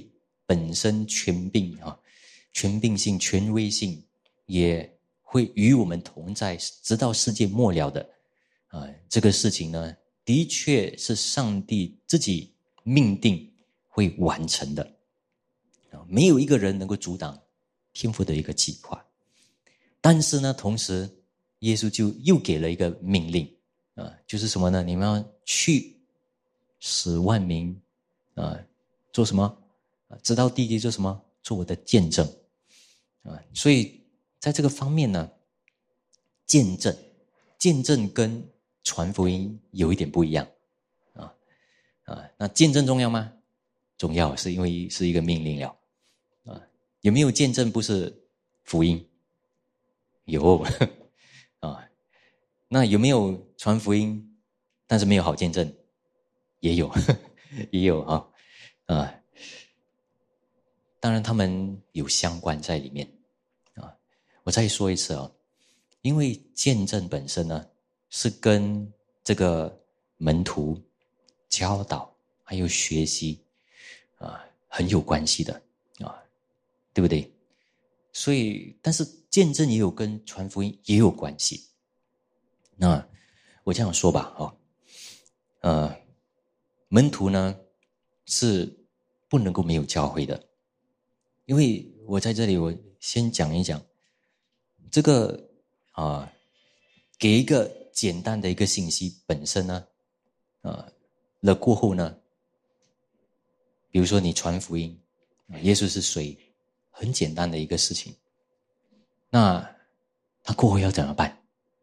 本身权柄啊，权柄性、权威性也会与我们同在，直到世界末了的啊，这个事情呢，的确是上帝自己命定会完成的啊，没有一个人能够阻挡天父的一个计划。但是呢，同时耶稣就又给了一个命令啊，就是什么呢？你们要去使万民啊，做什么？直到地极做什么？做我的见证啊！所以在这个方面呢，见证，见证跟传福音有一点不一样啊啊！那见证重要吗？重要，是因为是一个命令了啊。有没有见证不是福音？有啊。那有没有传福音，但是没有好见证？也有，也有啊啊。当然他们有相关在里面啊。我再说一次啊，因为见证本身呢是跟这个门徒教导还有学习啊很有关系的啊，对不对？所以但是见证也有跟传福音也有关系。那我这样说吧哦，呃门徒呢是不能够没有教会的。因为我在这里我先讲一讲这个啊、呃，给一个简单的一个信息本身呢啊、呃、了过后呢，比如说你传福音，耶稣是谁，很简单的一个事情，那他过后要怎么办？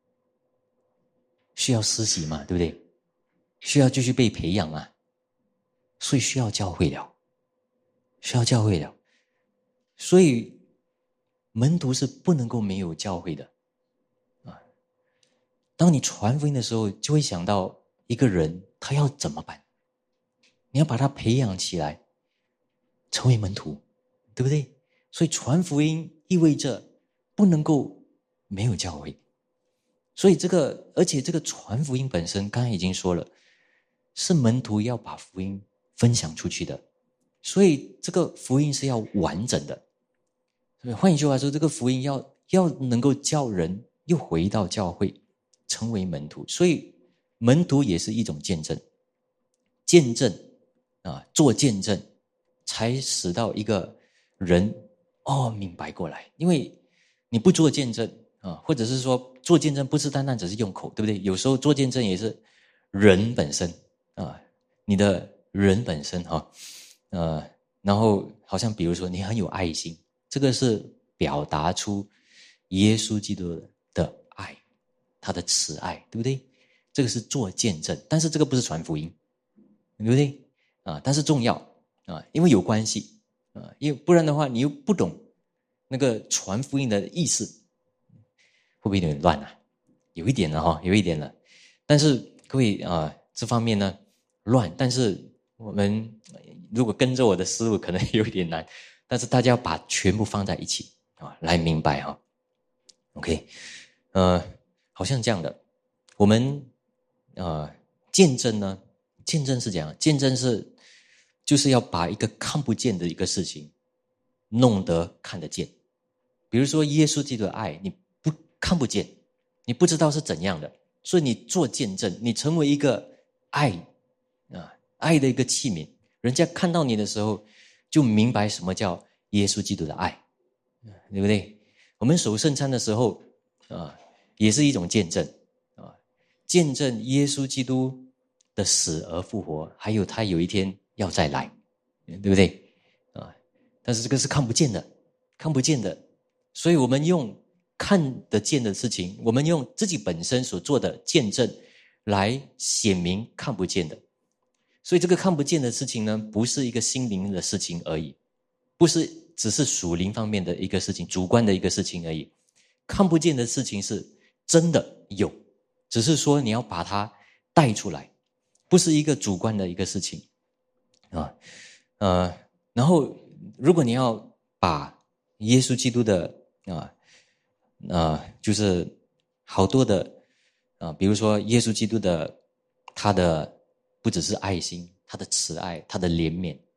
需要施洗嘛，对不对？需要继续被培养嘛，所以需要教会了，需要教会了。所以门徒是不能够没有教会的啊。当你传福音的时候，就会想到一个人他要怎么办？你要把他培养起来，成为门徒，对不对？所以传福音意味着不能够没有教会。所以这个，而且这个传福音本身，刚才已经说了，是门徒要把福音分享出去的，所以这个福音是要完整的。所以换一句话说，这个福音要要能够叫人又回到教会，成为门徒。所以门徒也是一种见证，见证啊，做见证，才使到一个人哦明白过来。因为你不做见证啊，或者是说做见证不是单单只是用口，对不对？有时候做见证也是人本身啊，你的人本身哈，呃，然后好像比如说你很有爱心。这个是表达出耶稣基督的爱，他的慈爱，对不对？这个是做见证，但是这个不是传福音，对不对？啊，但是重要啊，因为有关系啊，因为不然的话，你又不懂那个传福音的意思，会不会有点乱啊？有一点了哈，有一点了。但是各位啊，这方面呢乱，但是我们如果跟着我的思路，可能有一点难。但是大家要把全部放在一起啊，来明白哈。OK， 呃，好像这样的，我们呃见证呢，见证是怎样？见证是就是要把一个看不见的一个事情弄得看得见。比如说耶稣基督的爱，你不看不见，你不知道是怎样的，所以你做见证，你成为一个爱啊爱的一个器皿，人家看到你的时候。就明白什么叫耶稣基督的爱，对不对？我们守圣餐的时候啊，也是一种见证啊，见证耶稣基督的死而复活，还有他有一天要再来，对不对啊？但是这个是看不见的，看不见的，所以我们用看得见的事情，我们用自己本身所做的见证来显明看不见的。所以这个看不见的事情呢，不是一个心灵的事情而已，不是只是属灵方面的一个事情，主观的一个事情而已。看不见的事情是真的有，只是说你要把它带出来，不是一个主观的一个事情啊。呃，然后如果你要把耶稣基督的啊啊，就是好多的啊，比如说耶稣基督的他的。不只是爱心，他的慈爱，他的怜悯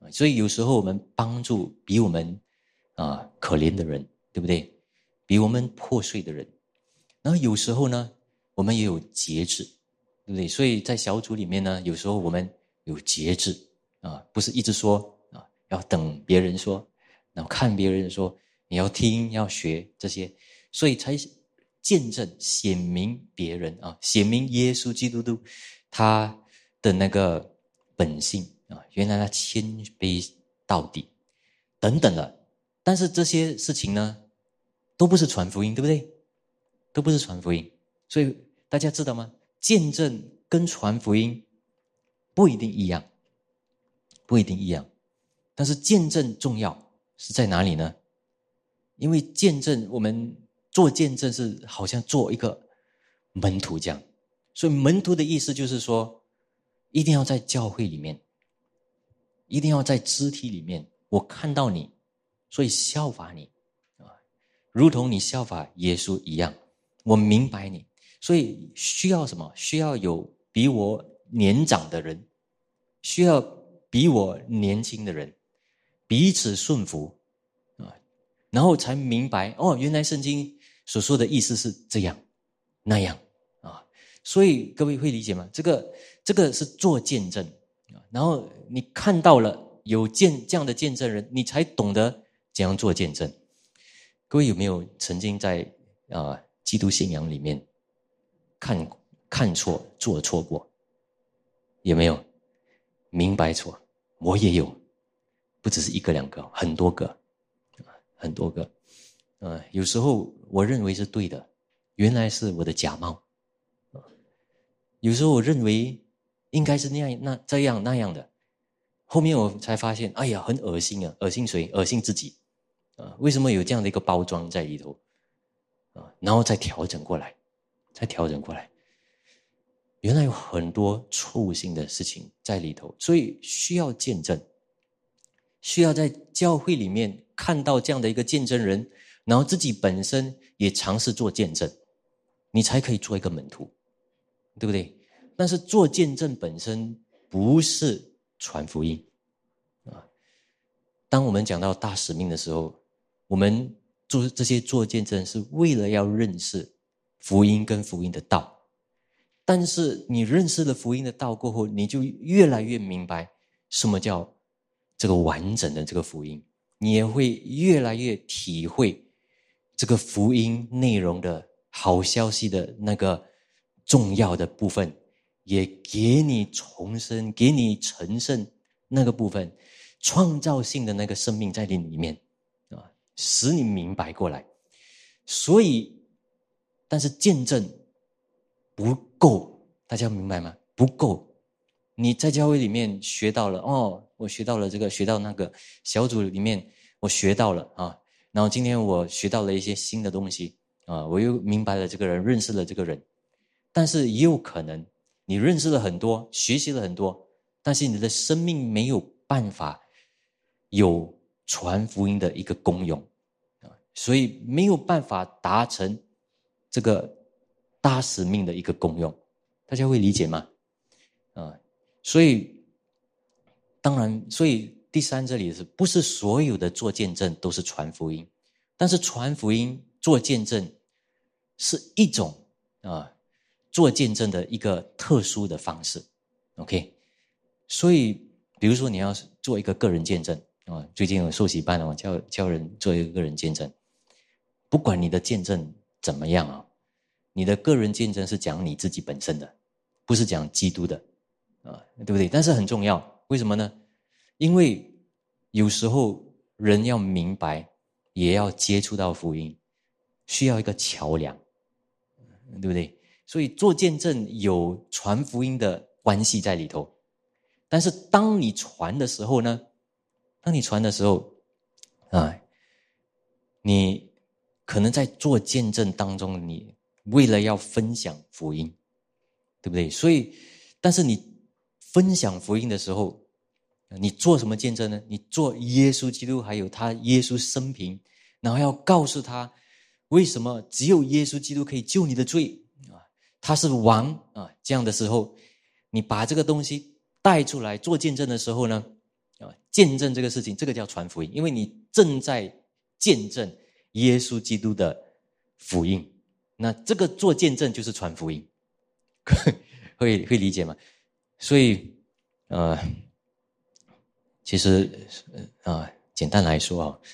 所以有时候我们帮助比我们啊可怜的人，对不对？比我们破碎的人。然后有时候呢，我们也有节制，对不对？所以在小组里面呢，有时候我们有节制啊，不是一直说啊，要等别人说，然后看别人说，你要听要学这些，所以才见证显明别人啊，显明耶稣基督他的那个本性啊，原来他谦卑到底等等的。但是这些事情呢，都不是传福音，对不对？都不是传福音。所以大家知道吗？见证跟传福音不一定一样，不一定一样。但是见证重要是在哪里呢？因为见证，我们做见证是好像做一个门徒这样。所以门徒的意思就是说，一定要在教会里面，一定要在肢体里面，我看到你，所以效法你啊，如同你效法耶稣一样。我明白你，所以需要什么？需要有比我年长的人，需要比我年轻的人，彼此顺服啊，然后才明白哦，原来圣经所说的意思是这样那样啊。所以各位会理解吗？这个这个是做见证啊，然后你看到了有见这样的见证人，你才懂得怎样做见证。各位有没有曾经在啊？基督信仰里面看看错做错过？有没有明白错？我也有，不只是一个两个，很多个很多个呃，有时候我认为是对的，原来是我的假冒。有时候我认为应该是那样那这样那样的，后面我才发现，哎呀，很恶心啊！恶心谁？恶心自己啊！为什么有这样的一个包装在里头啊？然后再调整过来，再调整过来。原来有很多错误性的事情在里头，所以需要见证，需要在教会里面看到这样的一个见证人，然后自己本身也尝试做见证，你才可以做一个门徒，对不对？但是做见证本身不是传福音啊。当我们讲到大使命的时候，我们做这些做见证是为了要认识福音跟福音的道。但是你认识了福音的道过后，你就越来越明白什么叫这个完整的这个福音，你也会越来越体会这个福音内容的好消息的那个重要的部分，也给你重生，给你成圣那个部分，创造性的那个生命在你里面啊，使你明白过来。所以但是见证不够，大家明白吗？不够。你在教会里面学到了，哦，我学到了这个，学到那个，小组里面我学到了啊，然后今天我学到了一些新的东西啊，我又明白了这个人，认识了这个人。但是也有可能你认识了很多，学习了很多，但是你的生命没有办法有传福音的一个功用啊，所以没有办法达成这个大使命的一个功用。大家会理解吗？啊，所以当然，所以第三这里是不是所有的做见证都是传福音？但是传福音做见证是一种啊做见证的一个特殊的方式 ，OK？ 所以比如说你要做一个个人见证啊，最近有受洗班啊，教教人做一个个人见证，不管你的见证怎么样啊，你的个人见证是讲你自己本身的，不是讲基督的啊，对不对？但是很重要，为什么呢？因为有时候人要明白，也要接触到福音，需要一个桥梁，对不对？所以做见证有传福音的关系在里头。但是当你传的时候呢，当你传的时候啊，你可能在做见证当中，你为了要分享福音，对不对？所以但是你分享福音的时候，你做什么见证呢？你做耶稣基督还有他耶稣生平，然后要告诉他为什么只有耶稣基督可以救你的罪啊，他是王啊，这样的时候你把这个东西带出来做见证的时候呢，啊， 见证这个事情，这个叫传福音，因为你正在见证耶稣基督的福音，那这个做见证就是传福音，会会理解吗？所以呃，其实呃，简单来说啊，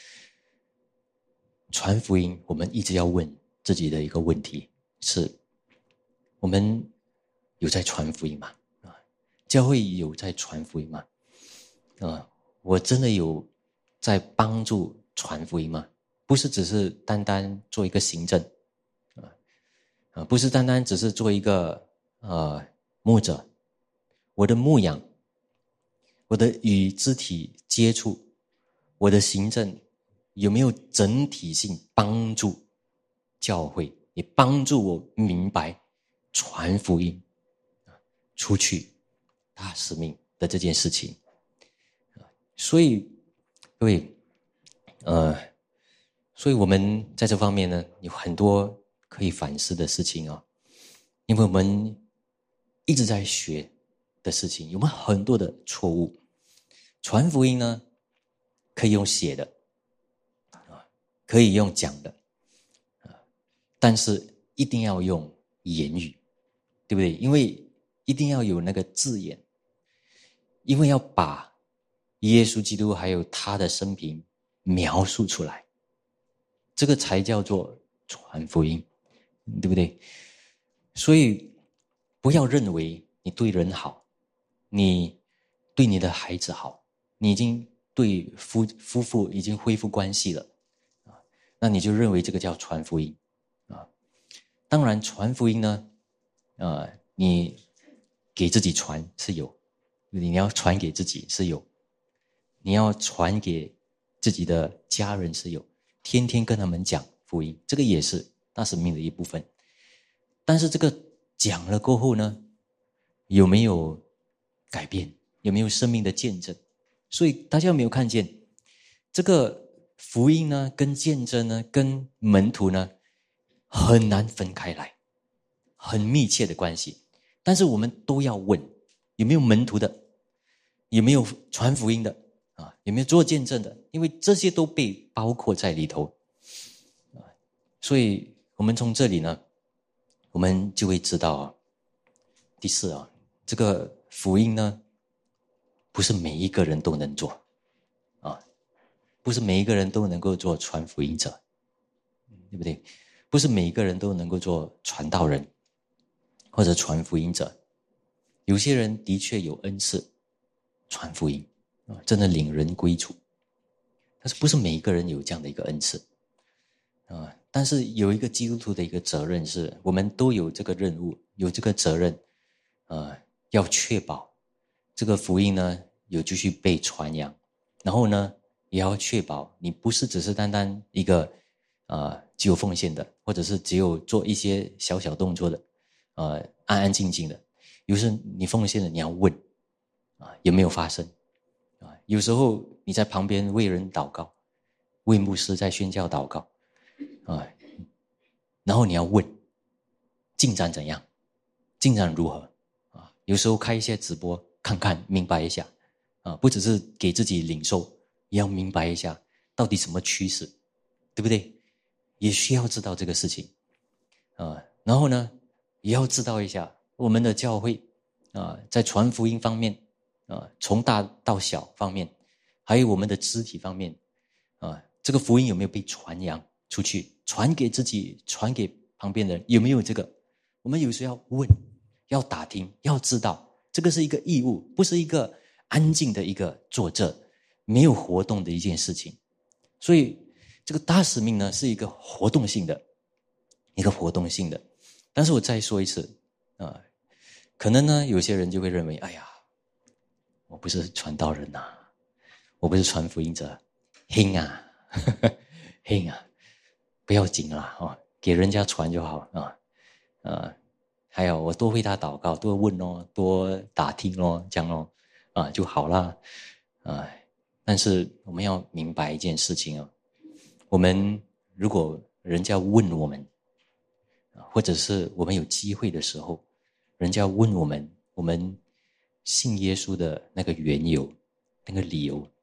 传福音我们一直要问自己的一个问题是，我们有在传福音吗？啊，教会有在传福音吗？啊，我真的有在帮助传福音吗？不是只是单单做一个行政，啊啊，不是单单只是做一个呃牧者，我的牧养，我的与肢体接触，我的行政有没有整体性帮助教会，也帮助我明白传福音出去大使命的这件事情。所以各位呃所以我们在这方面呢有很多可以反思的事情啊，因为我们一直在学的事情，有没有很多的错误？传福音呢可以用写的啊，可以用讲的啊，但是一定要用言语，对不对？因为一定要有那个字眼，因为要把耶稣基督还有他的生平描述出来，这个才叫做传福音，对不对？所以不要认为你对人好，你对你的孩子好，你已经对夫夫妇已经恢复关系了啊，那你就认为这个叫传福音啊。当然传福音呢呃，你给自己传是有，你要传给自己是有，你要传给自己的家人是有，天天跟他们讲福音，这个也是大使命的一部分。但是这个讲了过后呢，有没有改变？有没有生命的见证？所以大家有没有看见这个福音呢跟见证呢跟门徒呢很难分开来，很密切的关系。但是我们都要问，有没有门徒的，有没有传福音的啊？有没有做见证的？因为这些都被包括在里头啊。所以我们从这里呢，我们就会知道啊，第四啊，这个福音呢不是每一个人都能做啊，不是每一个人都能够做传福音者，对不对？不是每一个人都能够做传道人或者传福音者，有些人的确有恩赐传福音啊，真的领人归主，但是不是每一个人有这样的一个恩赐啊？但是有一个基督徒的一个责任是，我们都有这个任务，有这个责任，呃，要确保这个福音呢有继续被传扬，然后呢，也要确保你不是只是单单一个呃只有奉献的，或者是只有做一些小小动作的，呃，安安静静的。有时你奉献了，你要问啊有没有发生啊？有时候你在旁边为人祷告，为牧师在宣教祷告啊，然后你要问进展怎样，进展如何啊？有时候开一些直播看看，明白一下啊，不只是给自己领受，也要明白一下到底什么趋势，对不对？也需要知道这个事情啊。然后呢，也要知道一下我们的教会啊，在传福音方面啊，从大到小方面，还有我们的肢体方面啊，这个福音有没有被传扬出去，传给自己，传给旁边的人，有没有这个？我们有时候要问，要打听，要知道，这个是一个义务，不是一个安静的一个坐着没有活动的一件事情。所以这个大使命呢是一个活动性的，一个活动性的。但是我再说一次啊，可能呢有些人就会认为，哎呀，我不是传道人啊，我不是传福音者，嘿啊嘿啊，不要紧啦哦，给人家传就好啊。呃，还有我多为他祷告，多问哦，多打听哦，这样哦啊就好啦啊。但是我们要明白一件事情哦，我们如果人家问我们，或者是我们有机会的时候，人家问我们，我们信耶稣的那个缘由，那个理由，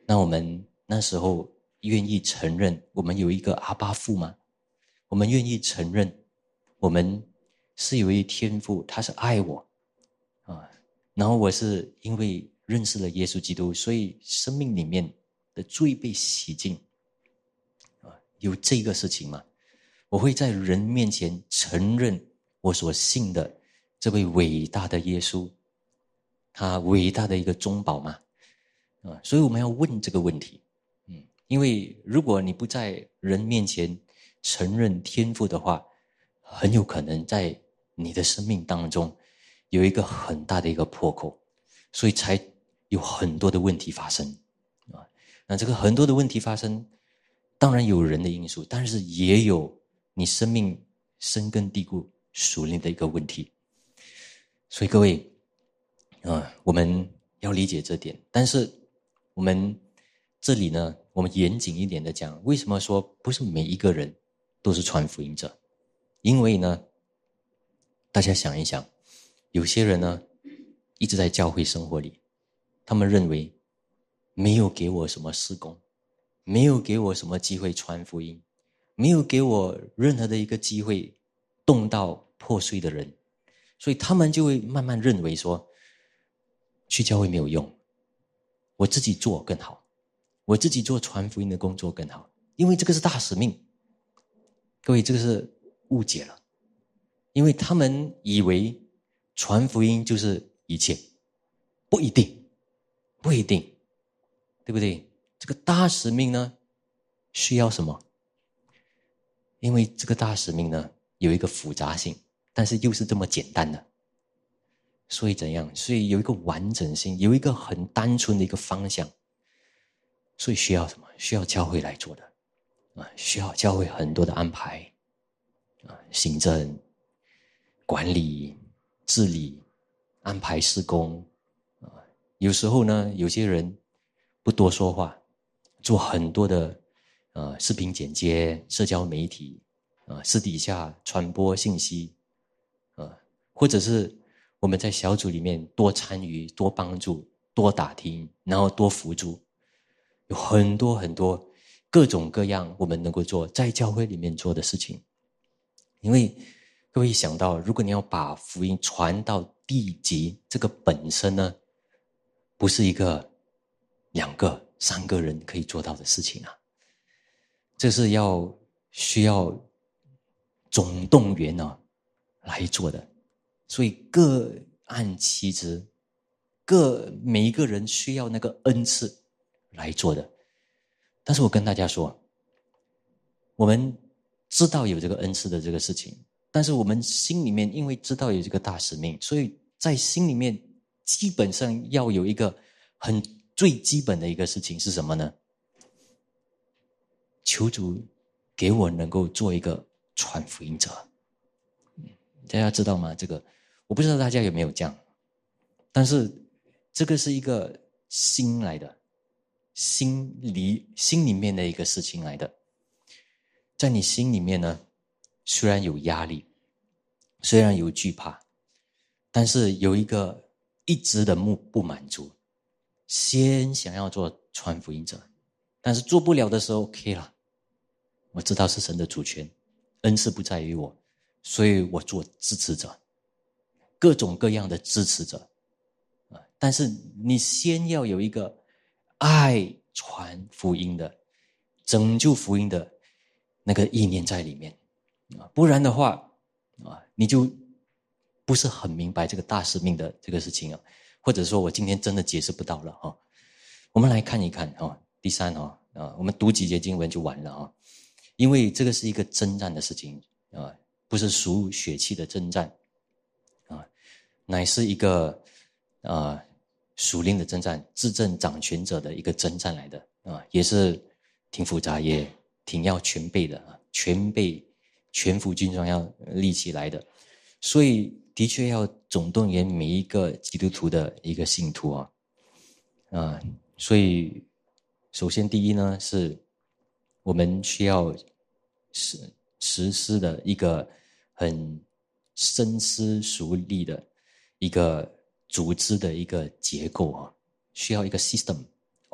那我们那时候愿意承认我们有一个阿爸父吗？我们愿意承认我们是有一天父，他是爱我啊，然后我是因为认识了耶稣基督，所以生命里面的罪被洗净啊，有这个事情吗？我会在人面前承认我所信的这位伟大的耶稣，他伟大的一个中保吗？啊，所以我们要问这个问题。嗯，因为如果你不在人面前承认天父的话，很有可能在你的生命当中有一个很大的一个破口，所以才有很多的问题发生啊。那这个很多的问题发生，当然有人的因素，但是也有你生命深根蒂固属灵的一个问题。所以各位啊，我们要理解这点，但是我们这里呢，我们严谨一点的讲，为什么说不是每一个人都是传福音者？因为呢，大家想一想，有些人呢一直在教会生活里，他们认为没有给我什么事工，没有给我什么机会传福音，没有给我任何的一个机会动到破碎的人，所以他们就会慢慢认为说，去教会没有用，我自己做更好，我自己做传福音的工作更好，因为这个是大使命。各位，这个是误解了，因为他们以为传福音就是一切，不一定，不一定，对不对？这个大使命呢，需要什么？因为这个大使命呢，有一个复杂性，但是又是这么简单的，所以怎样？所以有一个完整性，有一个很单纯的一个方向，所以需要什么？需要教会来做的啊，需要教会很多的安排啊，行政、管理、治理、安排施工啊。有时候呢，有些人不多说话，做很多的呃视频剪接、社交媒体啊，私底下传播信息啊，或者是我们在小组里面多参与、多帮助、多打听，然后多辅助，有很多很多各种各样我们能够做在教会里面做的事情。因为各位想到，如果你要把福音传到地极，这个本身呢，不是一个两个三个人可以做到的事情啊，这是要需要总动员啊来做的，所以各按其职，各每一个人需要那个恩赐来做的。但是我跟大家说，我们知道有这个恩赐的这个事情，但是我们心里面因为知道有这个大使命，所以在心里面基本上要有一个很最基本的一个事情是什么呢？求主给我能够做一个传福音者。大家知道吗？这个我不知道大家有没有这样，但是这个是一个心来的，心里心里面的一个事情来的。在你心里面呢，虽然有压力，虽然有惧怕，但是有一个一直的不不满足，先想要做传福音者，但是做不了的时候 OK 了，我知道是神的主权，恩赐不在于我，所以我做支持者，各种各样的支持者。但是你先要有一个爱传福音的、拯救福音的那个意念在里面，不然的话你就不是很明白这个大使命的这个事情，或者说我今天真的解释不到了。我们来看一看第三，我们读几节经文就完了，因为这个是一个征战的事情，不是属血气的征战，乃是一个呃属灵的征战，至正掌权者的一个征战来的啊，也是挺复杂，也挺要全备的啊，全备全副军装要立起来的，所以的确要总动员每一个基督徒的一个信徒啊，啊，所以首先第一呢，是我们需要实实施的一个很深思熟虑的一个组织的一个结构啊，需要一个 system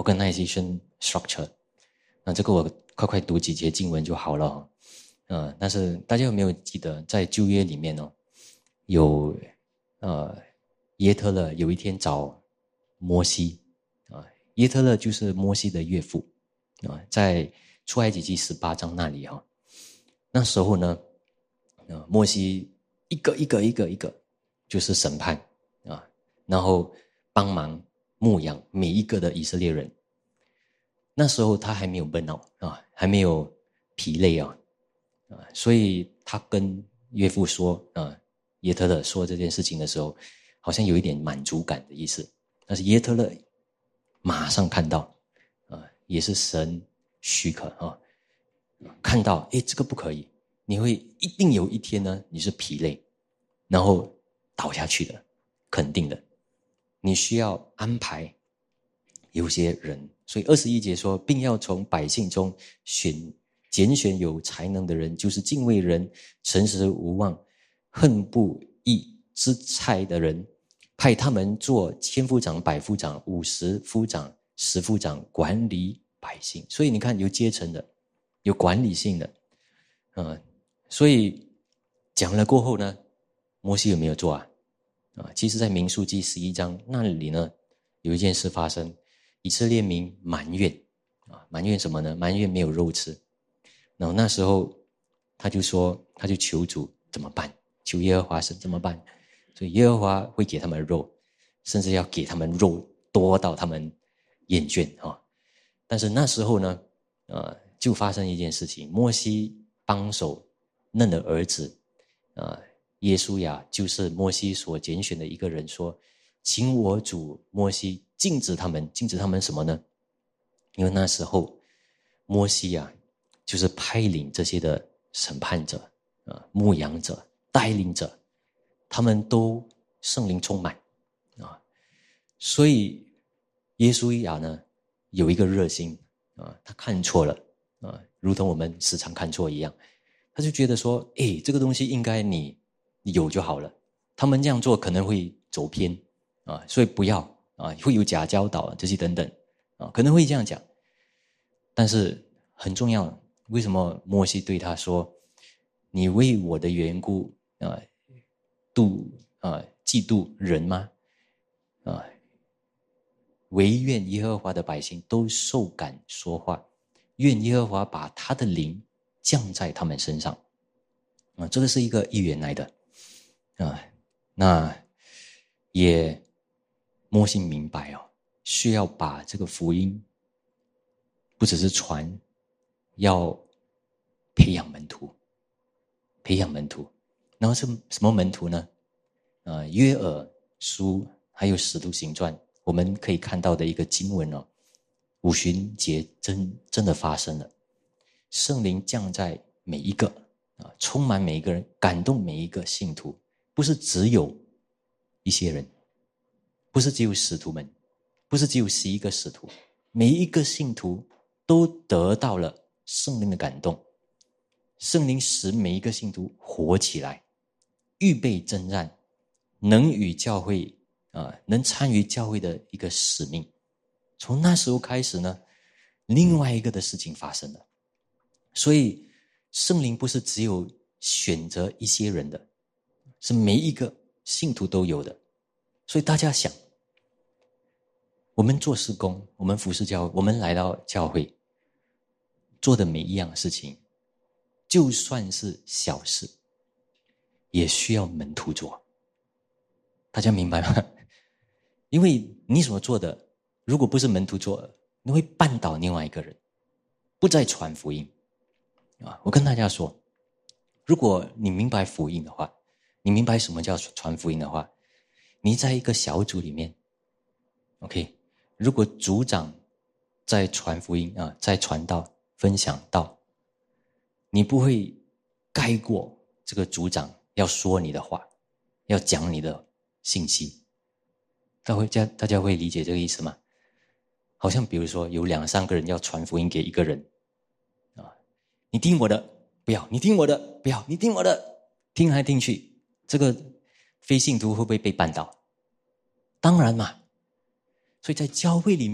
organization structure。那这个我快快读几节经文就好了哦。呃，但是大家有没有记得，在旧约里面哦，有呃耶特勒有一天找摩西啊，耶特勒就是摩西的岳父啊，在出埃及记十八章那里哈、哦，那时候呢，呃，摩西一个一个一个一个就是审判啊，然后帮忙牧养每一个的以色列人。那时候他还没有奔恼啊，还没有疲累啊，啊，所以他跟岳父说啊，耶特勒说这件事情的时候，好像有一点满足感的意思。但是耶特勒马上看到，啊，也是神许可啊，看到，诶，这个不可以，你会一定有一天呢，你是疲累，然后倒下去的，肯定的，你需要安排有些人。所以二十一节说，并要从百姓中选拣选有才能的人，就是敬畏人、诚实无妄、恨不义之财的人，派他们做千夫长、百夫长、五十夫长、十夫长，管理百姓。所以你看，有阶层的，有管理性的，呃、所以讲了过后呢，摩西有没有做啊？啊，其实在民数记十一章那里呢，有一件事发生，以色列民埋怨啊，埋怨什么呢？埋怨没有肉吃。然后那时候他就说，他就求主怎么办？求耶和华神怎么办？所以耶和华会给他们肉，甚至要给他们肉多到他们厌倦啊。但是那时候呢，呃，就发生一件事情，摩西帮手嫩的儿子，呃，耶稣亚就是摩西所拣选的一个人，说，请我主摩西禁止他们，禁止他们什么呢？因为那时候摩西啊，就是派领这些的审判者、啊牧羊者、带领者，他们都圣灵充满啊，所以耶稣亚呢有一个热心啊，他看错了啊，如同我们时常看错一样，他就觉得说，诶，这个东西应该你有就好了，他们这样做可能会走偏啊，所以不要啊，会有假教导这些等等啊，可能会这样讲。但是很重要，为什么摩西对他说，你为我的缘故啊妒啊嫉妒人吗？啊，唯愿耶和华的百姓都受感说话，愿耶和华把他的灵降在他们身上啊，这个是一个预言来的啊。那也摩西明白哦，需要把这个福音不只是传，要培养门徒，培养门徒。然后是什么门徒呢？呃，约珥书还有使徒行传，我们可以看到的一个经文哦，五旬节真真的发生了，圣灵降在每一个啊，充满每一个人，感动每一个信徒，不是只有一些人，不是只有使徒们，不是只有十一个使徒，每一个信徒都得到了圣灵的感动，圣灵使每一个信徒活起来，预备征战，能与教会啊，能参与教会的一个使命。从那时候开始呢，另外一个的事情发生了。所以圣灵不是只有选择一些人的，是每一个信徒都有的。所以大家想，我们做事工，我们服侍教会，我们来到教会做的每一样事情，就算是小事，也需要门徒做。大家明白吗？因为你所做的，如果不是门徒做的，你会绊倒另外一个人，不再传福音啊！我跟大家说，如果你明白福音的话，你明白什么叫传福音的话，你在一个小组里面 ，OK， 如果组长在传福音啊，在传道、分享道，你不会盖过这个组长要说你的话，要讲你的信息。大家大家会理解这个意思吗？好像比如说有两三个人要传福音给一个人啊，你听我的不要，你听我的不要，你听我的，听来听去，这个非信徒会不会被绊倒？当然嘛。所以在教会里面，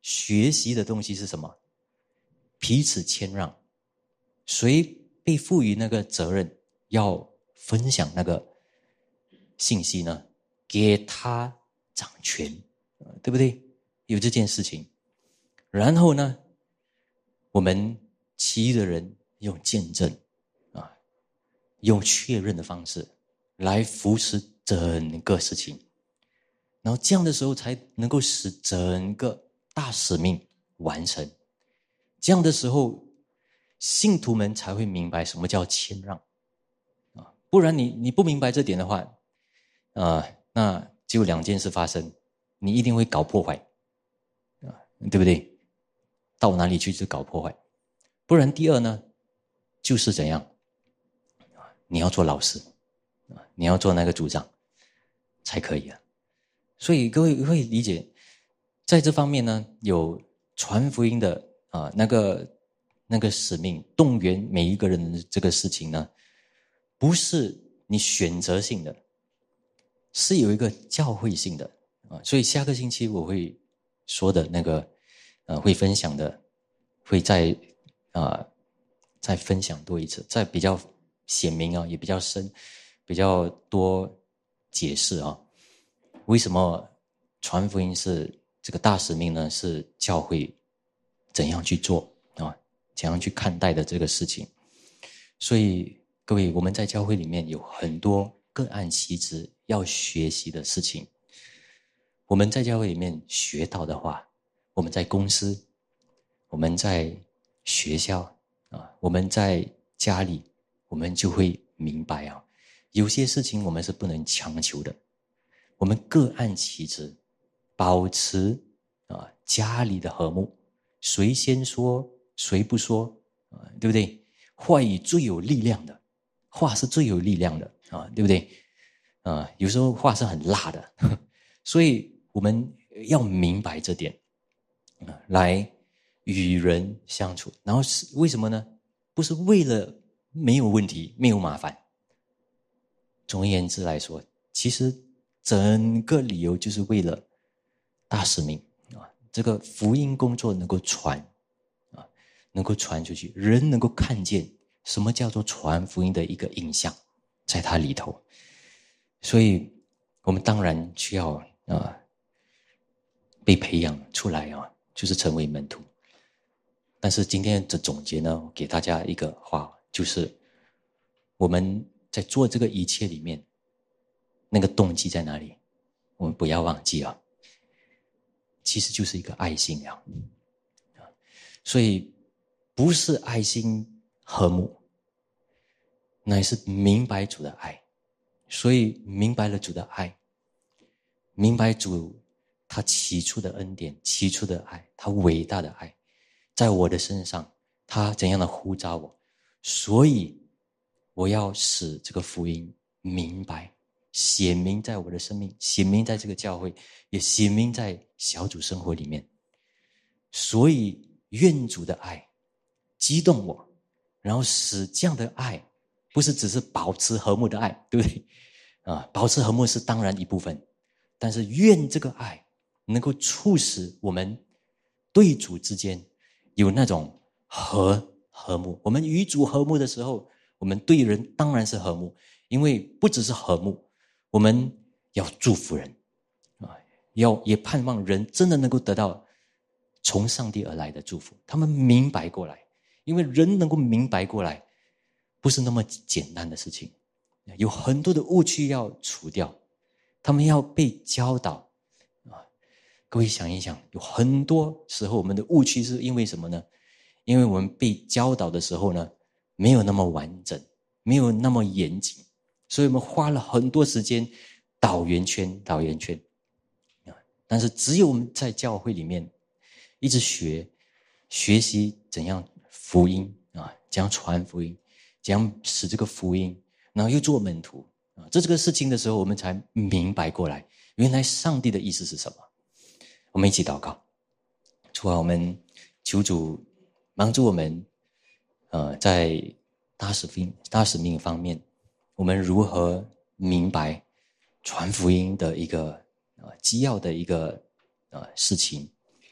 学习的东西是什么？彼此谦让。谁被赋予那个责任要分享那个信息呢？给他掌权，对不对？有这件事情。然后呢，我们其余的人用见证啊，用确认的方式来扶持整个事情，然后这样的时候才能够使整个大使命完成。这样的时候，信徒们才会明白什么叫谦让啊！不然你你不明白这点的话，啊，那只有两件事发生，你一定会搞破坏啊，对不对？到哪里去就搞破坏。不然第二呢，就是怎样？你要做老师啊，你要做那个组长才可以啊。所以各位会理解，在这方面呢，有传福音的啊那个那个使命，动员每一个人的这个事情呢，不是你选择性的，是有一个教会性的啊。所以下个星期我会说的那个呃会分享的，会再啊再分享多一次，再比较显明啊，也比较深，比较多解释啊。为什么传福音是这个大使命呢？是教会怎样去做啊？怎样去看待的这个事情？所以各位，我们在教会里面有很多各按其职要学习的事情。我们在教会里面学到的话，我们在公司，我们在学校啊，我们在家里，我们就会明白啊，有些事情我们是不能强求的。我们各按其职，保持啊家里的和睦，谁先说谁不说啊，对不对？话语最有力量的，话是最有力量的啊，对不对？啊，有时候话是很辣的，呵，所以我们要明白这点啊，来与人相处。然后是为什么呢？不是为了没有问题、没有麻烦。总而言之来说，其实整个理由就是为了大使命啊，这个福音工作能够传啊，能够传出去，人能够看见什么叫做传福音的一个印象在它里头。所以我们当然需要啊被培养出来啊，就是成为门徒。但是今天的总结呢，给大家一个话，就是我们在做这个一切里面，那个动机在哪里？我们不要忘记啊，其实就是一个爱心啊。所以不是爱心和睦，乃是明白主的爱。所以明白了主的爱，明白主他起初的恩典，起初的爱，他伟大的爱，在我的身上，他怎样的呼召我，所以我要使这个福音明白，显明在我的生命，显明在这个教会，也显明在小组生活里面。所以愿主的爱激动我，然后使这样的爱不是只是保持和睦的爱，对不对啊？保持和睦是当然一部分，但是愿这个爱能够促使我们对主之间有那种和和睦。我们与主和睦的时候，我们对人当然是和睦，因为不只是和睦，我们要祝福人啊，要也盼望人真的能够得到从上帝而来的祝福，他们明白过来。因为人能够明白过来不是那么简单的事情，有很多的误区要除掉，他们要被教导啊。各位想一想，有很多时候我们的误区是因为什么呢？因为我们被教导的时候呢，没有那么完整，没有那么严谨，所以我们花了很多时间导圆圈导圆圈。但是只有我们在教会里面一直学学习怎样福音啊，怎样传福音，怎样使这个福音，然后又做门徒啊，这这个事情的时候，我们才明白过来，原来上帝的意思是什么。我们一起祷告，主啊，我们求主帮助我们，呃，在大使命大使命方面，我们如何明白传福音的一个呃基要的一个呃事情。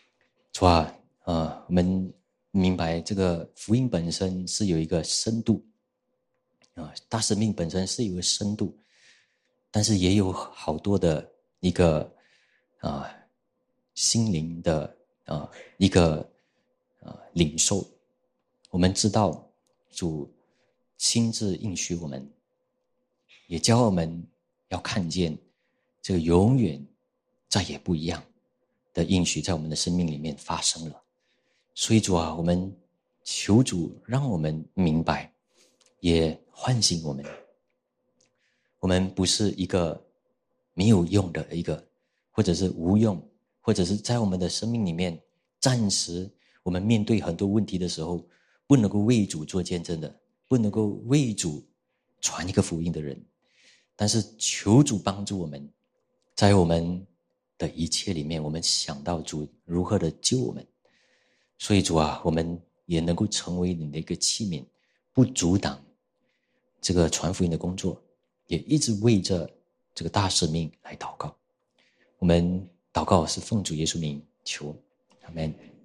主啊，呃，我们明白这个福音本身是有一个深度啊、呃，大使命本身是有一个深度，但是也有好多的一个啊、呃、心灵的啊、呃、一个啊、呃、领受。我们知道主亲自应许我们，也教我们要看见这个永远再也不一样的应许在我们的生命里面发生了。所以主啊，我们求主让我们明白，也唤醒我们，我们不是一个没有用的一个，或者是无用，或者是在我们的生命里面暂时我们面对很多问题的时候不能够为主做见证的，不能够为主传一个福音的人。但是求主帮助我们，在我们的一切里面，我们想到主如何的救我们。所以主啊，我们也能够成为你的一个器皿，不阻挡这个传福音的工作，也一直为着这个大使命来祷告。我们祷告是奉主耶稣名求，阿们。